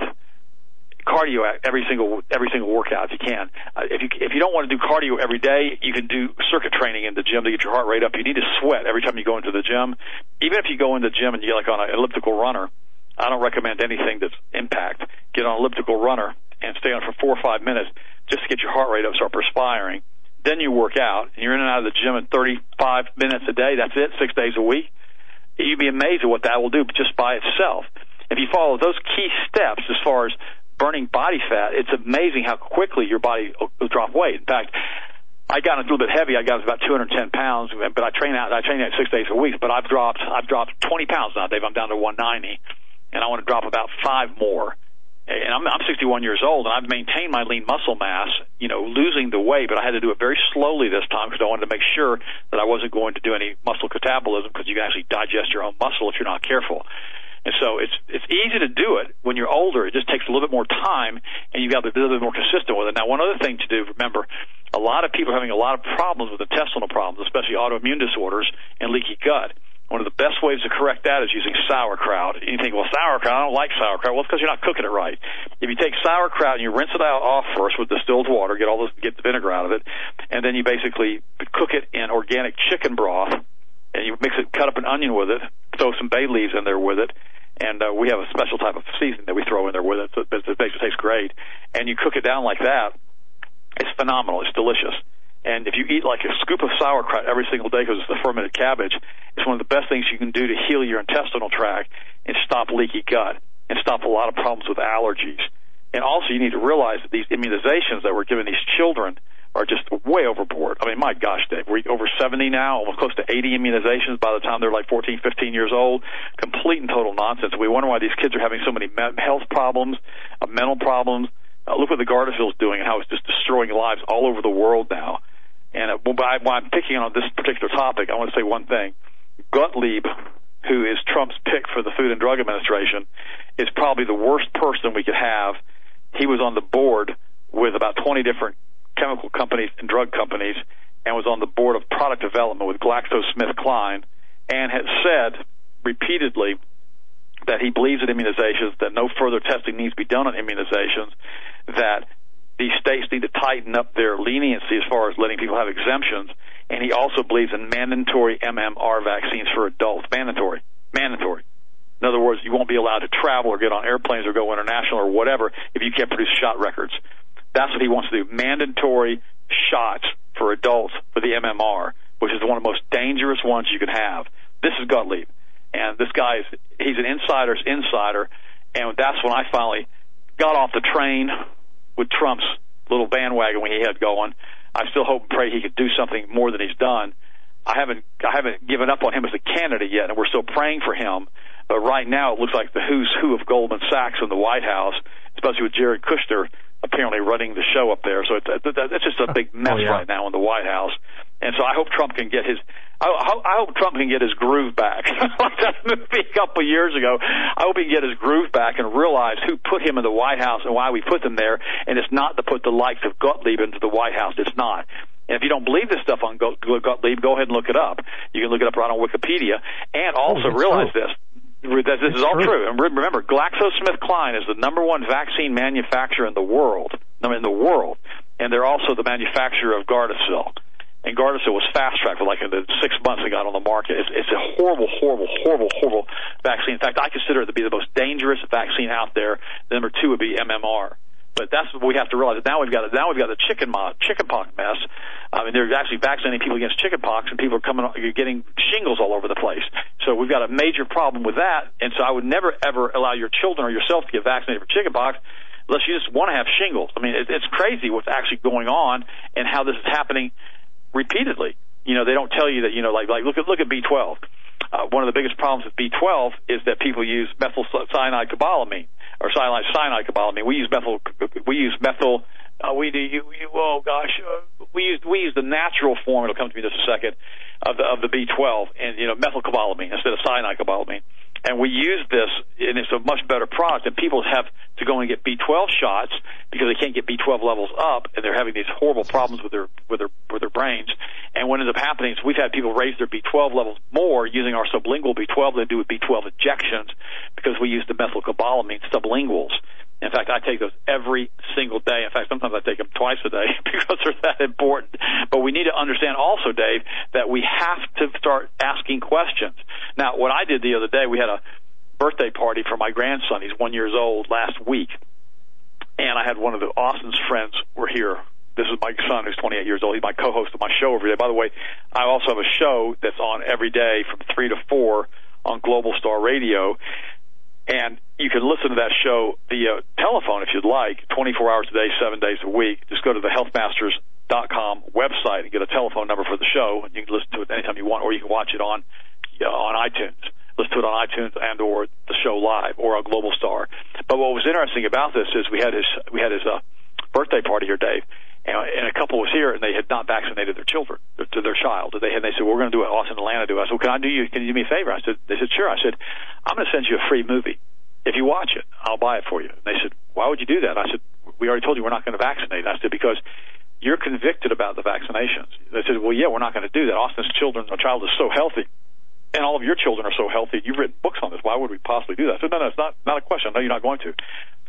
cardio every single every single workout if you can. Uh, if you if you don't want to do cardio every day, you can do circuit training in the gym to get your heart rate up. You need to sweat every time you go into the gym. Even if you go in the gym and you get like on an elliptical runner, I don't recommend anything that's impact. Get on an elliptical runner and stay on for four or five minutes just to get your heart rate up, start perspiring. Then you work out, and you're in and out of the gym in thirty-five minutes a day. That's it, six days a week. You'd be amazed at what that will do just by itself. If you follow those key steps as far as burning body fat, it's amazing how quickly your body will drop weight. In fact, I got a little bit heavy. I got about two hundred ten pounds, but I train out. I train out six days a week. But I've dropped. I've dropped twenty pounds now, Dave. I'm down to one ninety, and I want to drop about five more. And I'm, I'm sixty-one years old, and I've maintained my lean muscle mass, you know, losing the weight, but I had to do it very slowly this time because I wanted to make sure that I wasn't going to do any muscle catabolism, because you can actually digest your own muscle if you're not careful. And so it's it's easy to do it when you're older. It just takes a little bit more time, and you've got to be a little bit more consistent with it. Now, one other thing to do, remember, a lot of people are having a lot of problems with intestinal problems, especially autoimmune disorders and leaky gut. One of the best ways to correct that is using sauerkraut. You think, well, sauerkraut, I don't like sauerkraut. Well, it's because you're not cooking it right. If you take sauerkraut and you rinse it out off first with distilled water, get all this, get the vinegar out of it, and then you basically cook it in organic chicken broth, and you mix it, cut up an onion with it, throw some bay leaves in there with it, and uh, we have a special type of seasoning that we throw in there with it, so it, it makes it taste great. And you cook it down like that, it's phenomenal. It's delicious. And if you eat like a scoop of sauerkraut every single day because it's the fermented cabbage, it's one of the best things you can do to heal your intestinal tract and stop leaky gut and stop a lot of problems with allergies. And also you need to realize that these immunizations that we're giving these children are just way overboard. I mean, my gosh, Dave, we're over seventy now, almost close to eighty immunizations by the time they're like fourteen, fifteen years old. Complete and total nonsense. We wonder why these kids are having so many health problems, uh, mental problems. Uh, look what the Gardasil's doing and how it's just destroying lives all over the world now. And uh, while I'm picking on this particular topic, I want to say one thing. Gottlieb, who is Trump's pick for the Food and Drug Administration, is probably the worst person we could have. He was on the board with about twenty different chemical companies and drug companies and was on the board of product development with GlaxoSmithKline and has said repeatedly that he believes in immunizations, that no further testing needs to be done on immunizations, that these states need to tighten up their leniency as far as letting people have exemptions, and he also believes in mandatory M M R vaccines for adults. Mandatory. Mandatory. In other words, you won't be allowed to travel or get on airplanes or go international or whatever if you can't produce shot records. That's what he wants to do. Mandatory shots for adults for the M M R, which is one of the most dangerous ones you can have. This is Gottlieb. And this guy is, he's an insider's insider, and that's when I finally got off the train with Trump's little bandwagon when he had going. I still hope and pray he could do something more than he's done. I haven't I haven't given up on him as a candidate yet, and we're still praying for him. But right now it looks like the who's who of Goldman Sachs in the White House, especially with Jared Kushner apparently running the show up there. So it's, it's just a big mess oh, yeah. right now in the White House. And so I hope Trump can get his I, I hope Trump can get his groove back. Like that movie a couple of years ago. I hope he can get his groove back and realize who put him in the White House and why we put them there. And it's not to put the likes of Gottlieb into the White House. It's not. And if you don't believe this stuff on Gottlieb, go ahead and look it up. You can look it up right on Wikipedia. And also oh, realize true. this. That this is all true. true. And remember, GlaxoSmithKline is the number one vaccine manufacturer in the world. I mean, in the world. And they're also the manufacturer of Gardasil. And Gardasil was fast-tracked for like the six months it got on the market. It's, it's a horrible, horrible, horrible, horrible vaccine. In fact, I consider it to be the most dangerous vaccine out there. The number two would be M M R. But that's what we have to realize. Now we've got now we've got the chicken mo- chickenpox mess. I mean, they're actually vaccinating people against chickenpox, and people are coming, you're getting shingles all over the place. So we've got a major problem with that. And so I would never ever allow your children or yourself to get vaccinated for chickenpox unless you just want to have shingles. I mean, it, it's crazy what's actually going on and how this is happening repeatedly. You know, they don't tell you that, you know, like, like look at, look at B twelve. Uh, one of the biggest problems with B twelve is that people use methyl cyanide cobalamin or cyanide cyanide cobalamin. We use methyl, we use methyl, uh, we do, you, you, oh gosh, uh, we use, we use the natural form, it'll come to me in just a second, of the, of the B twelve and, you know, methyl cobalamin instead of cyanide cobalamin. And we use this, and it's a much better product, and people have to go and get B twelve shots because they can't get B twelve levels up, and they're having these horrible problems with their with their with their brains. And what ends up happening is we've had people raise their B twelve levels more using our sublingual B twelve than they do with B twelve injections because we use the methylcobalamin sublinguals. In fact, I take those every single day. In fact, sometimes I take them twice a day because they're that important. But we need to understand also, Dave, that we have to start asking questions. Now, what I did the other day, we had a birthday party for my grandson. He's one years old last week. And I had one of the Austin's friends were here. This is my son who's twenty-eight years old. He's my co-host of my show every day. By the way, I also have a show that's on every day from three to four on Global Star Radio. And you can listen to that show via telephone if you'd like, twenty-four hours a day, seven days a week. Just go to the health masters dot com website and get a telephone number for the show, and you can listen to it anytime you want, or you can watch it on uh, on iTunes. Listen to it on iTunes and or the show live or on Global Star. But what was interesting about this is we had his we had his uh, birthday party here, Dave, and, and a couple was here, and they had not vaccinated their children, to their child. They had, they said, well, we're going to do what Austin and Atlanta do. I said, well, can I do you? Can you do me a favor? I said, they said, sure. I said, I'm going to send you a free movie. If you watch it, I'll buy it for you. And they said, why would you do that? I said, we already told you we're not going to vaccinate. I said, because you're convicted about the vaccinations. They said, well, yeah, we're not going to do that. Austin's children, our child is so healthy. and all of your children are so healthy, you've written books on this. Why would we possibly do that? I said, no, no, it's not, not a question. I know you're not going to.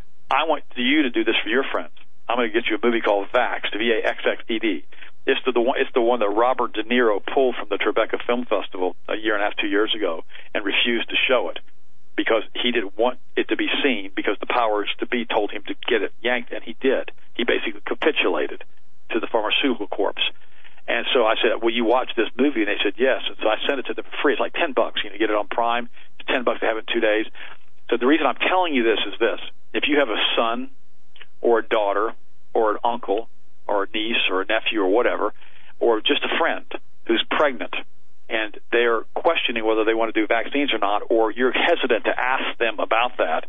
I want you to do this for your friends. I'm going to get you a movie called Vaxxed, V A X X E D. It's the, the one. It's the one that Robert De Niro pulled from the Tribeca Film Festival a year and a half, two years ago, and refused to show it because he didn't want it to be seen because the powers to be told him to get it yanked, and he did. He basically capitulated to the pharmaceutical corps. And so I said, will you watch this movie? And they said, yes. And so I sent it to them for free. It's like ten bucks. You know, get it on Prime. It's ten bucks to have it in two days. So the reason I'm telling you this is this. If you have a son or a daughter or an uncle or a niece or a nephew or whatever, or just a friend who's pregnant and they're questioning whether they want to do vaccines or not, or you're hesitant to ask them about that,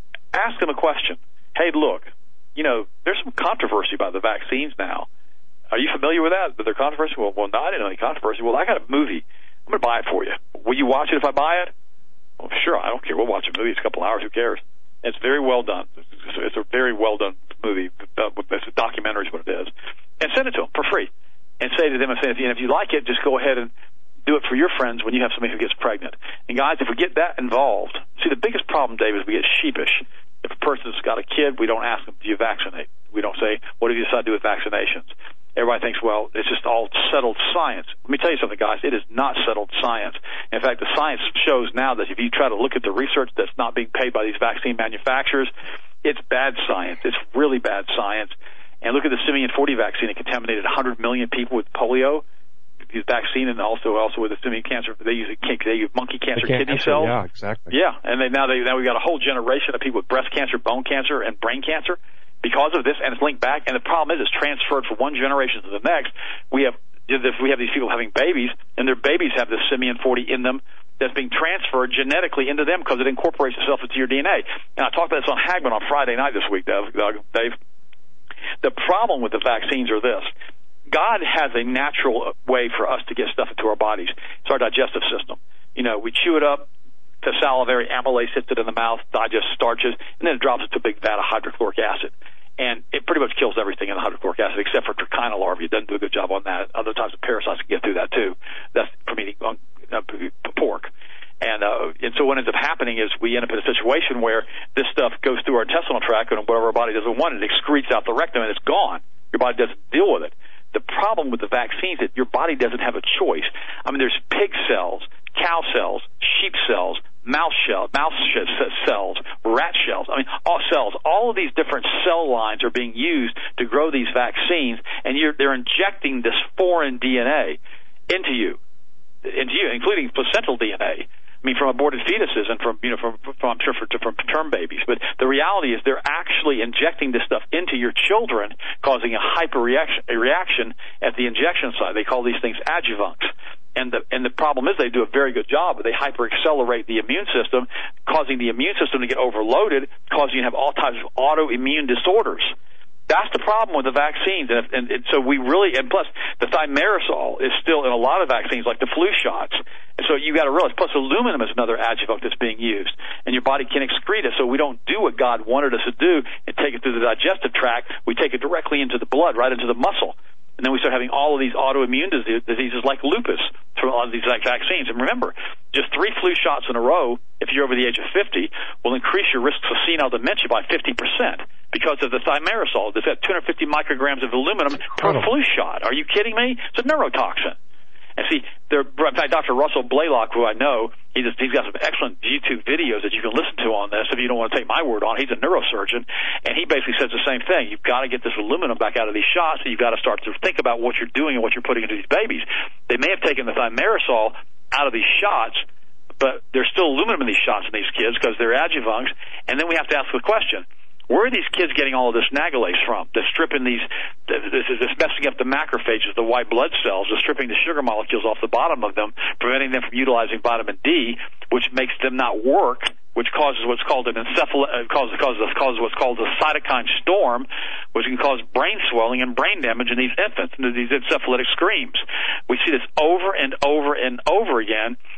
ask them a question. Hey, look, you know, there's some controversy about the vaccines now. Are you familiar with that? That they're controversy? Well, well, no, I didn't know any controversy. Well, I got a movie. I'm going to buy it for you. Will you watch it if I buy it? Well, sure, I don't care. We'll watch a movie. It's a couple hours. Who cares? It's very well done. It's a very well done movie. It's a documentary is what it is. And send it to them for free. And say to them, and say, if you like it, just go ahead and do it for your friends when you have somebody who gets pregnant. And guys, if we get that involved, see, the biggest problem, Dave, is we get sheepish. If a person's got a kid, we don't ask them, do you vaccinate? We don't say, what do you decide to do with vaccinations? Everybody thinks, well, it's just all settled science. Let me tell you something, guys. It is not settled science. In fact, the science shows now that if you try to look at the research that's not being paid by these vaccine manufacturers, it's bad science. It's really bad science. And look at the simian forty vaccine. It contaminated one hundred million people with polio. The vaccine, and also also with the simian cancer, they use they use monkey cancer
the
kidney
cancer,
cells.
Yeah, exactly.
Yeah, and they, now they now we got a whole generation of people with breast cancer, bone cancer, and brain cancer because of this, and it's linked back. And the problem is, it's transferred from one generation to the next. We have if we have these people having babies, and their babies have the simian forty in them that's being transferred genetically into them because it incorporates itself into your D N A. And I talked about this on Hagman on Friday night this week, Dave. The problem with the vaccines are this. God has a natural way for us to get stuff into our bodies. It's our digestive system. You know, we chew it up, the salivary amylase hits it in the mouth, digests starches, and then it drops it to a big vat of hydrochloric acid. And it pretty much kills everything in the hydrochloric acid except for trichina larvae. It doesn't do a good job on that. Other types of parasites can get through that too. That's from eating uh, pork. And, uh, and so what ends up happening is we end up in a situation where this stuff goes through our intestinal tract, and whatever our body doesn't want, it excretes out the rectum, and it's gone. Your body doesn't deal with it. The problem with the vaccines is that your body doesn't have a choice. I mean, there's pig cells, cow cells, sheep cells, mouse cells, mouse cells, rat cells. I mean, all cells. All of these different cell lines are being used to grow these vaccines, and you're, they're injecting this foreign D N A into you, into you, including placental D N A. I mean, from aborted fetuses and from, you know, from, from I'm sure for, from term babies. But the reality is they're actually injecting this stuff into your children, causing a hyperreaction a reaction at the injection site. They call these things adjuvants. And the, and the problem is they do a very good job, but they hyper-accelerate the immune system, causing the immune system to get overloaded, causing you to have all types of autoimmune disorders. That's the problem with the vaccines, and, and, and so we really, and plus the thimerosal is still in a lot of vaccines, like the flu shots. And so you got to realize, plus aluminum is another adjuvant that's being used, and your body can excrete it. So we don't do what God wanted us to do and take it through the digestive tract. We take it directly into the blood, right into the muscle. And then we start having all of these autoimmune diseases like lupus from a lot of these vaccines. And remember, just three flu shots in a row, if you're over the age of fifty, will increase your risk of senile dementia by fifty percent because of the thimerosal. There's got two hundred fifty micrograms of aluminum per flu shot. Are you kidding me? It's a neurotoxin. And see, there, in fact, Doctor Russell Blaylock, who I know, he just, he's got some excellent YouTube videos that you can listen to on this if you don't want to take my word on it. He's a neurosurgeon, and he basically says the same thing. You've got to get this aluminum back out of these shots, and you've got to start to think about what you're doing and what you're putting into these babies. They may have taken the thimerosal out of these shots, but there's still aluminum in these shots in these kids because they're adjuvants, and then we have to ask the question, where are these kids getting all of this nagalase from? They're stripping these, this is this messing up the macrophages, the white blood cells. They're stripping the sugar molecules off the bottom of them, preventing them from utilizing vitamin D, which makes them not work, which causes what's called an encephal, uh, causes, causes, causes what's called a cytokine storm, which can cause brain swelling and brain damage in these infants, and these encephalitic screams. We see this over and over and over again.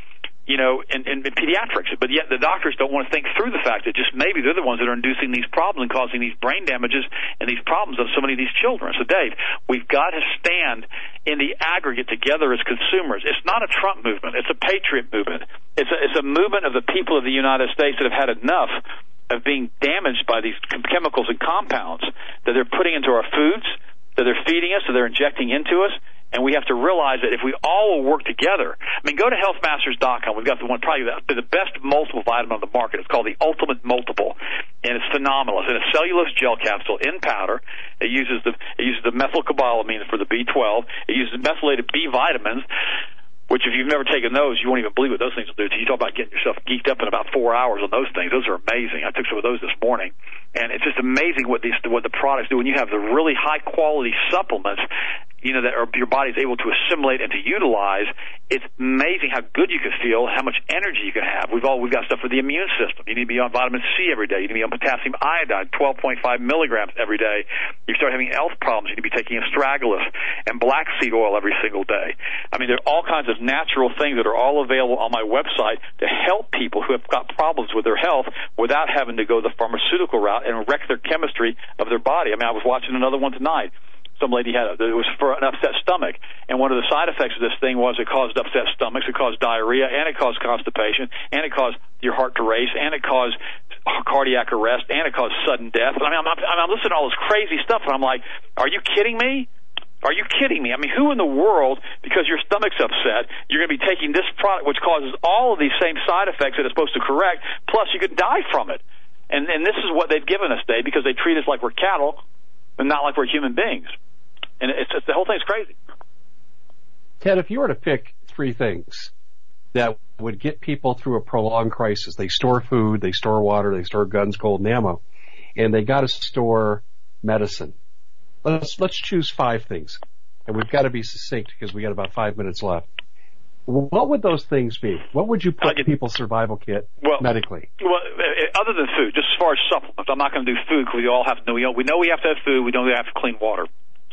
you know, in, in, in pediatrics. But yet the doctors don't want to think through the fact that just maybe they're the ones that are inducing these problems and causing these brain damages and these problems of so many of these children. So, Dave, we've got to stand in the aggregate together as consumers. It's not a Trump movement. It's a patriot movement. It's a, it's a movement of the people of the United States that have had enough of being damaged by these chemicals and compounds that they're putting into our foods, that they're feeding us, that they're injecting into us. And we have to realize that if we all will work together, I mean, go to health masters dot com. We've got the one, probably the, the best multiple vitamin on the market. It's called the Ultimate Multiple, and it's phenomenal. It's in a cellulose gel capsule in powder. It uses the it uses the methylcobalamin for the B twelve. It uses methylated B vitamins, which if you've never taken those, you won't even believe what those things will do. You talk about getting yourself geeked up in about four hours on those things. Those are amazing. I took some of those this morning, and it's just amazing what these what the products do. When you have the really high quality supplements, you know, that are, your body's able to assimilate and to utilize, it's amazing how good you can feel, how much energy you can have. We've all we've got stuff for the immune system. You need to be on vitamin C every day. You need to be on potassium iodide, twelve point five milligrams every day. You start having health problems, you need to be taking astragalus and black seed oil every single day. I mean, there are all kinds of natural things that are all available on my website to help people who have got problems with their health without having to go the pharmaceutical route and wreck their chemistry of their body. I mean, I was watching another one tonight. Some lady had a, it was for an upset stomach, and one of the side effects of this thing was it caused upset stomachs, it caused diarrhea, and it caused constipation, and it caused your heart to race, and it caused cardiac arrest, and it caused sudden death. I mean, I'm, I'm, I'm listening to all this crazy stuff, and I'm like, are you kidding me? Are you kidding me? I mean, who in the world, because your stomach's upset, you're going to be taking this product which causes all of these same side effects that it's supposed to correct, plus you could die from it. And, and this is what they've given us, Dave, because they treat us like we're cattle and not like we're human beings. And it's, it's the whole thing's crazy.
Ted, if you were to pick three things that would get people through a prolonged crisis, they store food, they store water, they store guns, gold, and ammo, and they got to store medicine. Let's let's choose five things, and we've got to be succinct because we got about five minutes left. What would those things be? What would you put in people's survival kit well, medically?
Well, other than food, just as far as supplements, I'm not going to do food because we all have to know. We know we know we have to have food. We know we have to clean water.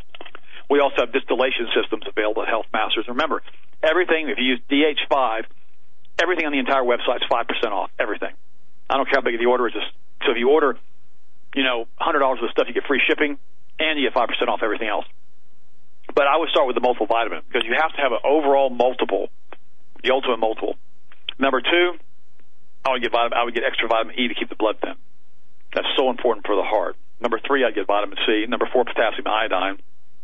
We also have distillation systems available at Health Masters. Remember, everything, if you use D H five, everything on the entire website is five percent off, everything. I don't care how big the order is. So if you order, you know, one hundred dollars worth of stuff, you get free shipping, and you get five percent off everything else. But I would start with the multiple vitamin, because you have to have an overall multiple, the ultimate multiple. Number two, I would get vitamin, I would get extra vitamin E to keep the blood thin. That's so important for the heart. Number three, I'd get vitamin C. Number four, potassium iodine.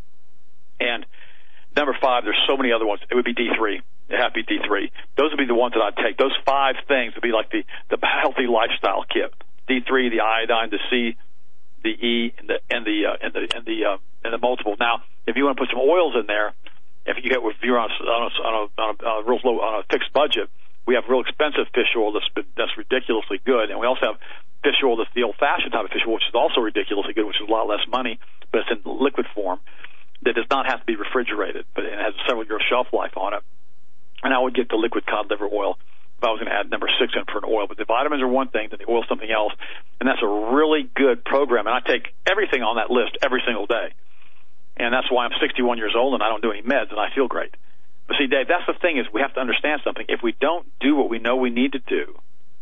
And number five, there's so many other ones. It would be D three. It have to be D three. Those would be the ones that I'd take. Those five things would be like the, the healthy lifestyle kit. D three, the iodine, the C, the E, and the and the uh, and the and the uh, and the multiple. Now, if you want to put some oils in there, if you get if you're on a, on a, on a, on a, on a real low on a fixed budget, we have real expensive fish oil that's that's ridiculously good, and we also have fish oil that's the old-fashioned type of fish oil, which is also ridiculously good, which is a lot less money, but it's in liquid form. That does not have to be refrigerated, but it has several year shelf life on it. And I would get the liquid cod liver oil if I was going to add number six in for an oil. But the vitamins are one thing, then the oil is something else. And that's a really good program. And I take everything on that list every single day. And that's why I'm sixty-one years old and I don't do any meds and I feel great. But see, Dave, that's the thing is we have to understand something. If we don't do what we know we need to do,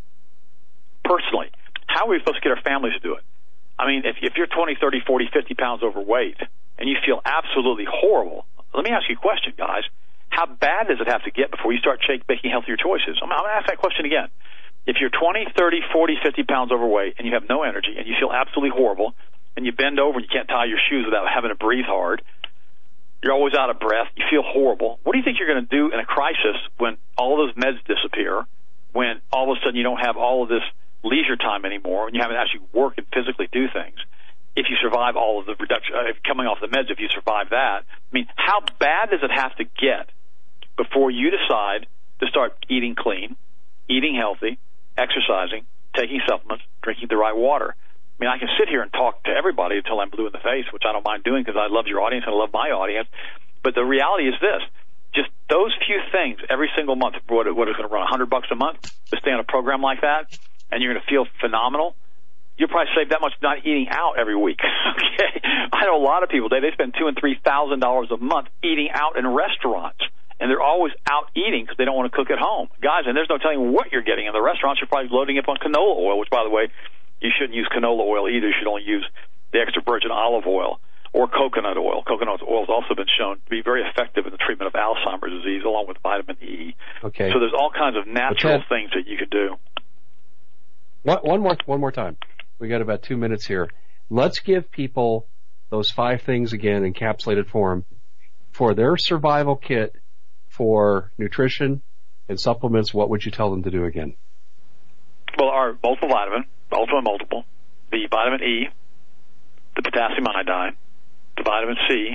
personally, how are we supposed to get our families to do it? I mean, if, if you're twenty, thirty, forty, fifty pounds overweight, and you feel absolutely horrible, let me ask you a question, guys. How bad does it have to get before you start making healthier choices? I'm, I'm going to ask that question again. If you're twenty, thirty, forty, fifty pounds overweight and you have no energy and you feel absolutely horrible and you bend over and you can't tie your shoes without having to breathe hard, you're always out of breath, you feel horrible, what do you think you're going to do in a crisis when all those meds disappear, when all of a sudden you don't have all of this leisure time anymore and you haven't actually work and physically do things? If you survive all of the reduction, uh, coming off the meds, if you survive that, I mean, how bad does it have to get before you decide to start eating clean, eating healthy, exercising, taking supplements, drinking the right water? I mean, I can sit here and talk to everybody until I'm blue in the face, which I don't mind doing because I love your audience and I love my audience. But the reality is this. Just those few things every single month, what, what is going to run, one hundred bucks a month to stay on a program like that, and you're going to feel phenomenal. You'll probably save that much not eating out every week. Okay, I know a lot of people. They they spend two and three thousand dollars a month eating out in restaurants, and they're always out eating because they don't want to cook at home. Guys, and there's no telling what you're getting in the restaurants. You're probably loading up on canola oil, which, by the way, you shouldn't use canola oil either. You should only use the extra virgin olive oil or coconut oil. Coconut oil has also been shown to be very effective in the treatment of Alzheimer's disease, along with vitamin E.
Okay.
So there's all kinds of natural
Ted,
things that you could do.
One, one more, one more time. We got about two minutes here. Let's give people those five things again, encapsulated form, for their survival kit for nutrition and supplements. What would you tell them to do again?
Well, our multivitamin, multiple and multiple, the vitamin E, the potassium iodine, the vitamin C,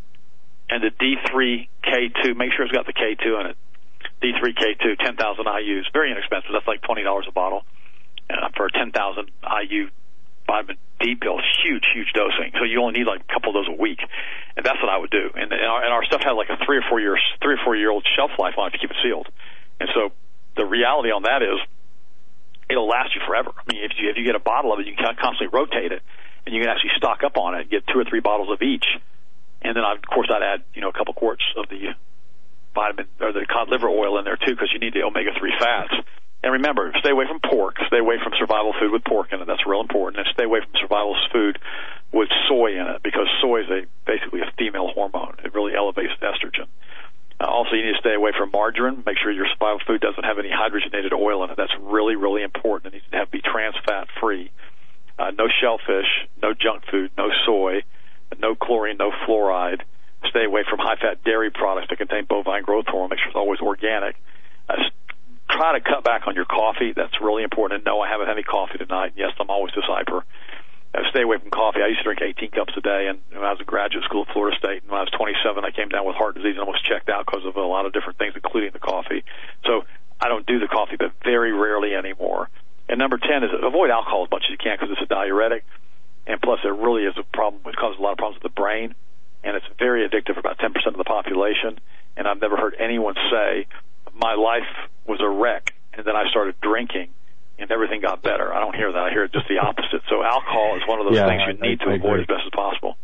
and the D three K two. Make sure it's got the K two in it. D three K two, ten thousand I U's. Very inexpensive. That's like twenty dollars a bottle. Uh, for a ten thousand I U vitamin D pill, huge, huge dosing. So you only need like a couple of those a week. And that's what I would do. And, and, our, and our stuff had like a three or four years, three or four year old shelf life on it to keep it sealed. And so the reality on that is it'll last you forever. I mean, if you, if you get a bottle of it, you can constantly rotate it, and you can actually stock up on it and get two or three bottles of each. And then, I, of course, I'd add, you know, a couple quarts of the vitamin or the cod liver oil in there too, because you need the omega three fats. And remember, stay away from pork. Stay away from survival food with pork in it. That's real important. And stay away from survival food with soy in it, because soy is a basically a female hormone. It really elevates estrogen. Uh, also, you need to stay away from margarine. Make sure your survival food doesn't have any hydrogenated oil in it. That's really, really important. It needs to have, be trans fat free. Uh, no shellfish, no junk food, no soy, no chlorine, no fluoride. Stay away from high-fat dairy products that contain bovine growth hormone. Make sure it's always organic. Uh, try to cut back on your coffee. That's really important. And no, I haven't had any coffee tonight. Yes, I'm always this hyper. Uh, stay away from coffee. I used to drink eighteen cups a day, and when I was in graduate school at Florida State, and when I was twenty-seven, I came down with heart disease and almost checked out because of a lot of different things, including the coffee. So I don't do the coffee, but very rarely anymore. And number ten is avoid alcohol as much as you can, because it's a diuretic, and plus it really is a problem. It causes a lot of problems with the brain, and it's very addictive for about ten percent of the population. And I've never heard anyone say, my life was a wreck, and then I started drinking, and everything got better. I don't hear that. I hear just the opposite. So alcohol is one of those
yeah,
things you
I,
need
I,
to
I
avoid
agree.
as best as possible.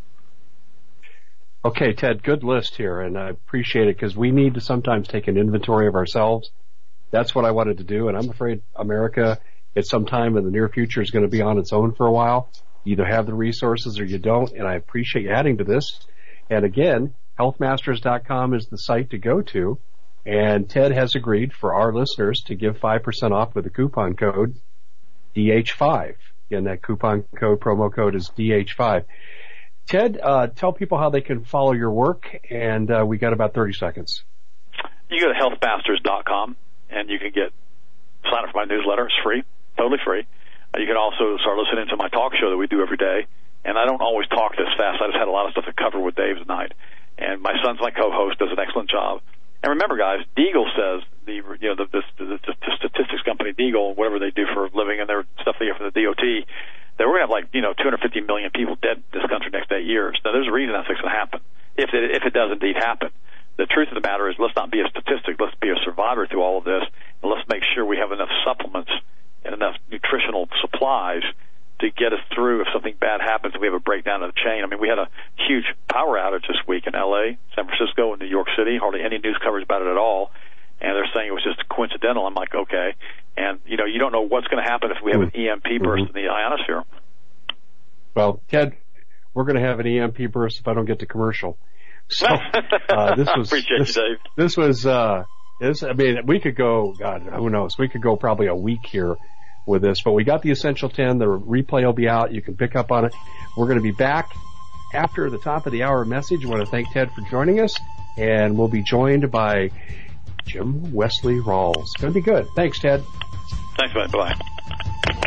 Okay, Ted, good list here, and I appreciate it, because we need to sometimes take an inventory of ourselves. That's what I wanted to do, and I'm afraid America at some time in the near future is going to be on its own for a while. You either have the resources or you don't, and I appreciate you adding to this. And again, health masters dot com is the site to go to, and Ted has agreed for our listeners to give five percent off with the coupon code D H five. Again, that coupon code, promo code is D H five. Ted, uh, tell people how they can follow your work, and uh, we got about thirty seconds.
You go to health masters dot com, and you can get sign up for my newsletter. It's free, totally free. Uh, you can also start listening to my talk show that we do every day. And I don't always talk this fast. I just had a lot of stuff to cover with Dave tonight. And my son's my co-host, does an excellent job. And remember, guys, Deagle says, the you know the, the, the, the statistics company Deagle, whatever they do for a living, and their stuff they get from the D O T, that we're going to have like, you know, two hundred fifty million people dead in this country next eight years. Now, there's a reason that's going to happen, if it, if it does indeed happen. The truth of the matter is, let's not be a statistic. Let's be a survivor through all of this, and let's make sure we have enough supplements and enough nutritional supplies to get us through if something bad happens and we have a breakdown of the chain. I mean, we had a huge power outage this week in L A, San Francisco, and New York City. Hardly any news coverage about it at all. And they're saying it was just coincidental. I'm like, okay. And, you know, you don't know what's going to happen if we have an E M P burst mm-hmm. in the ionosphere.
Well, Ted, we're going to have an E M P burst if I don't get to commercial. So, uh, this was,
Appreciate
this,
you, Dave.
This was, uh, this, I mean, we could go, God, who knows, we could go probably a week here with this, but we got the Essential ten. The replay will be out. You can pick up on it. We're going to be back after the top of the hour message. I want to thank Ted for joining us, and we'll be joined by Jim Wesley Rawls. It's going to be good. Thanks, Ted.
Thanks, man. Bye.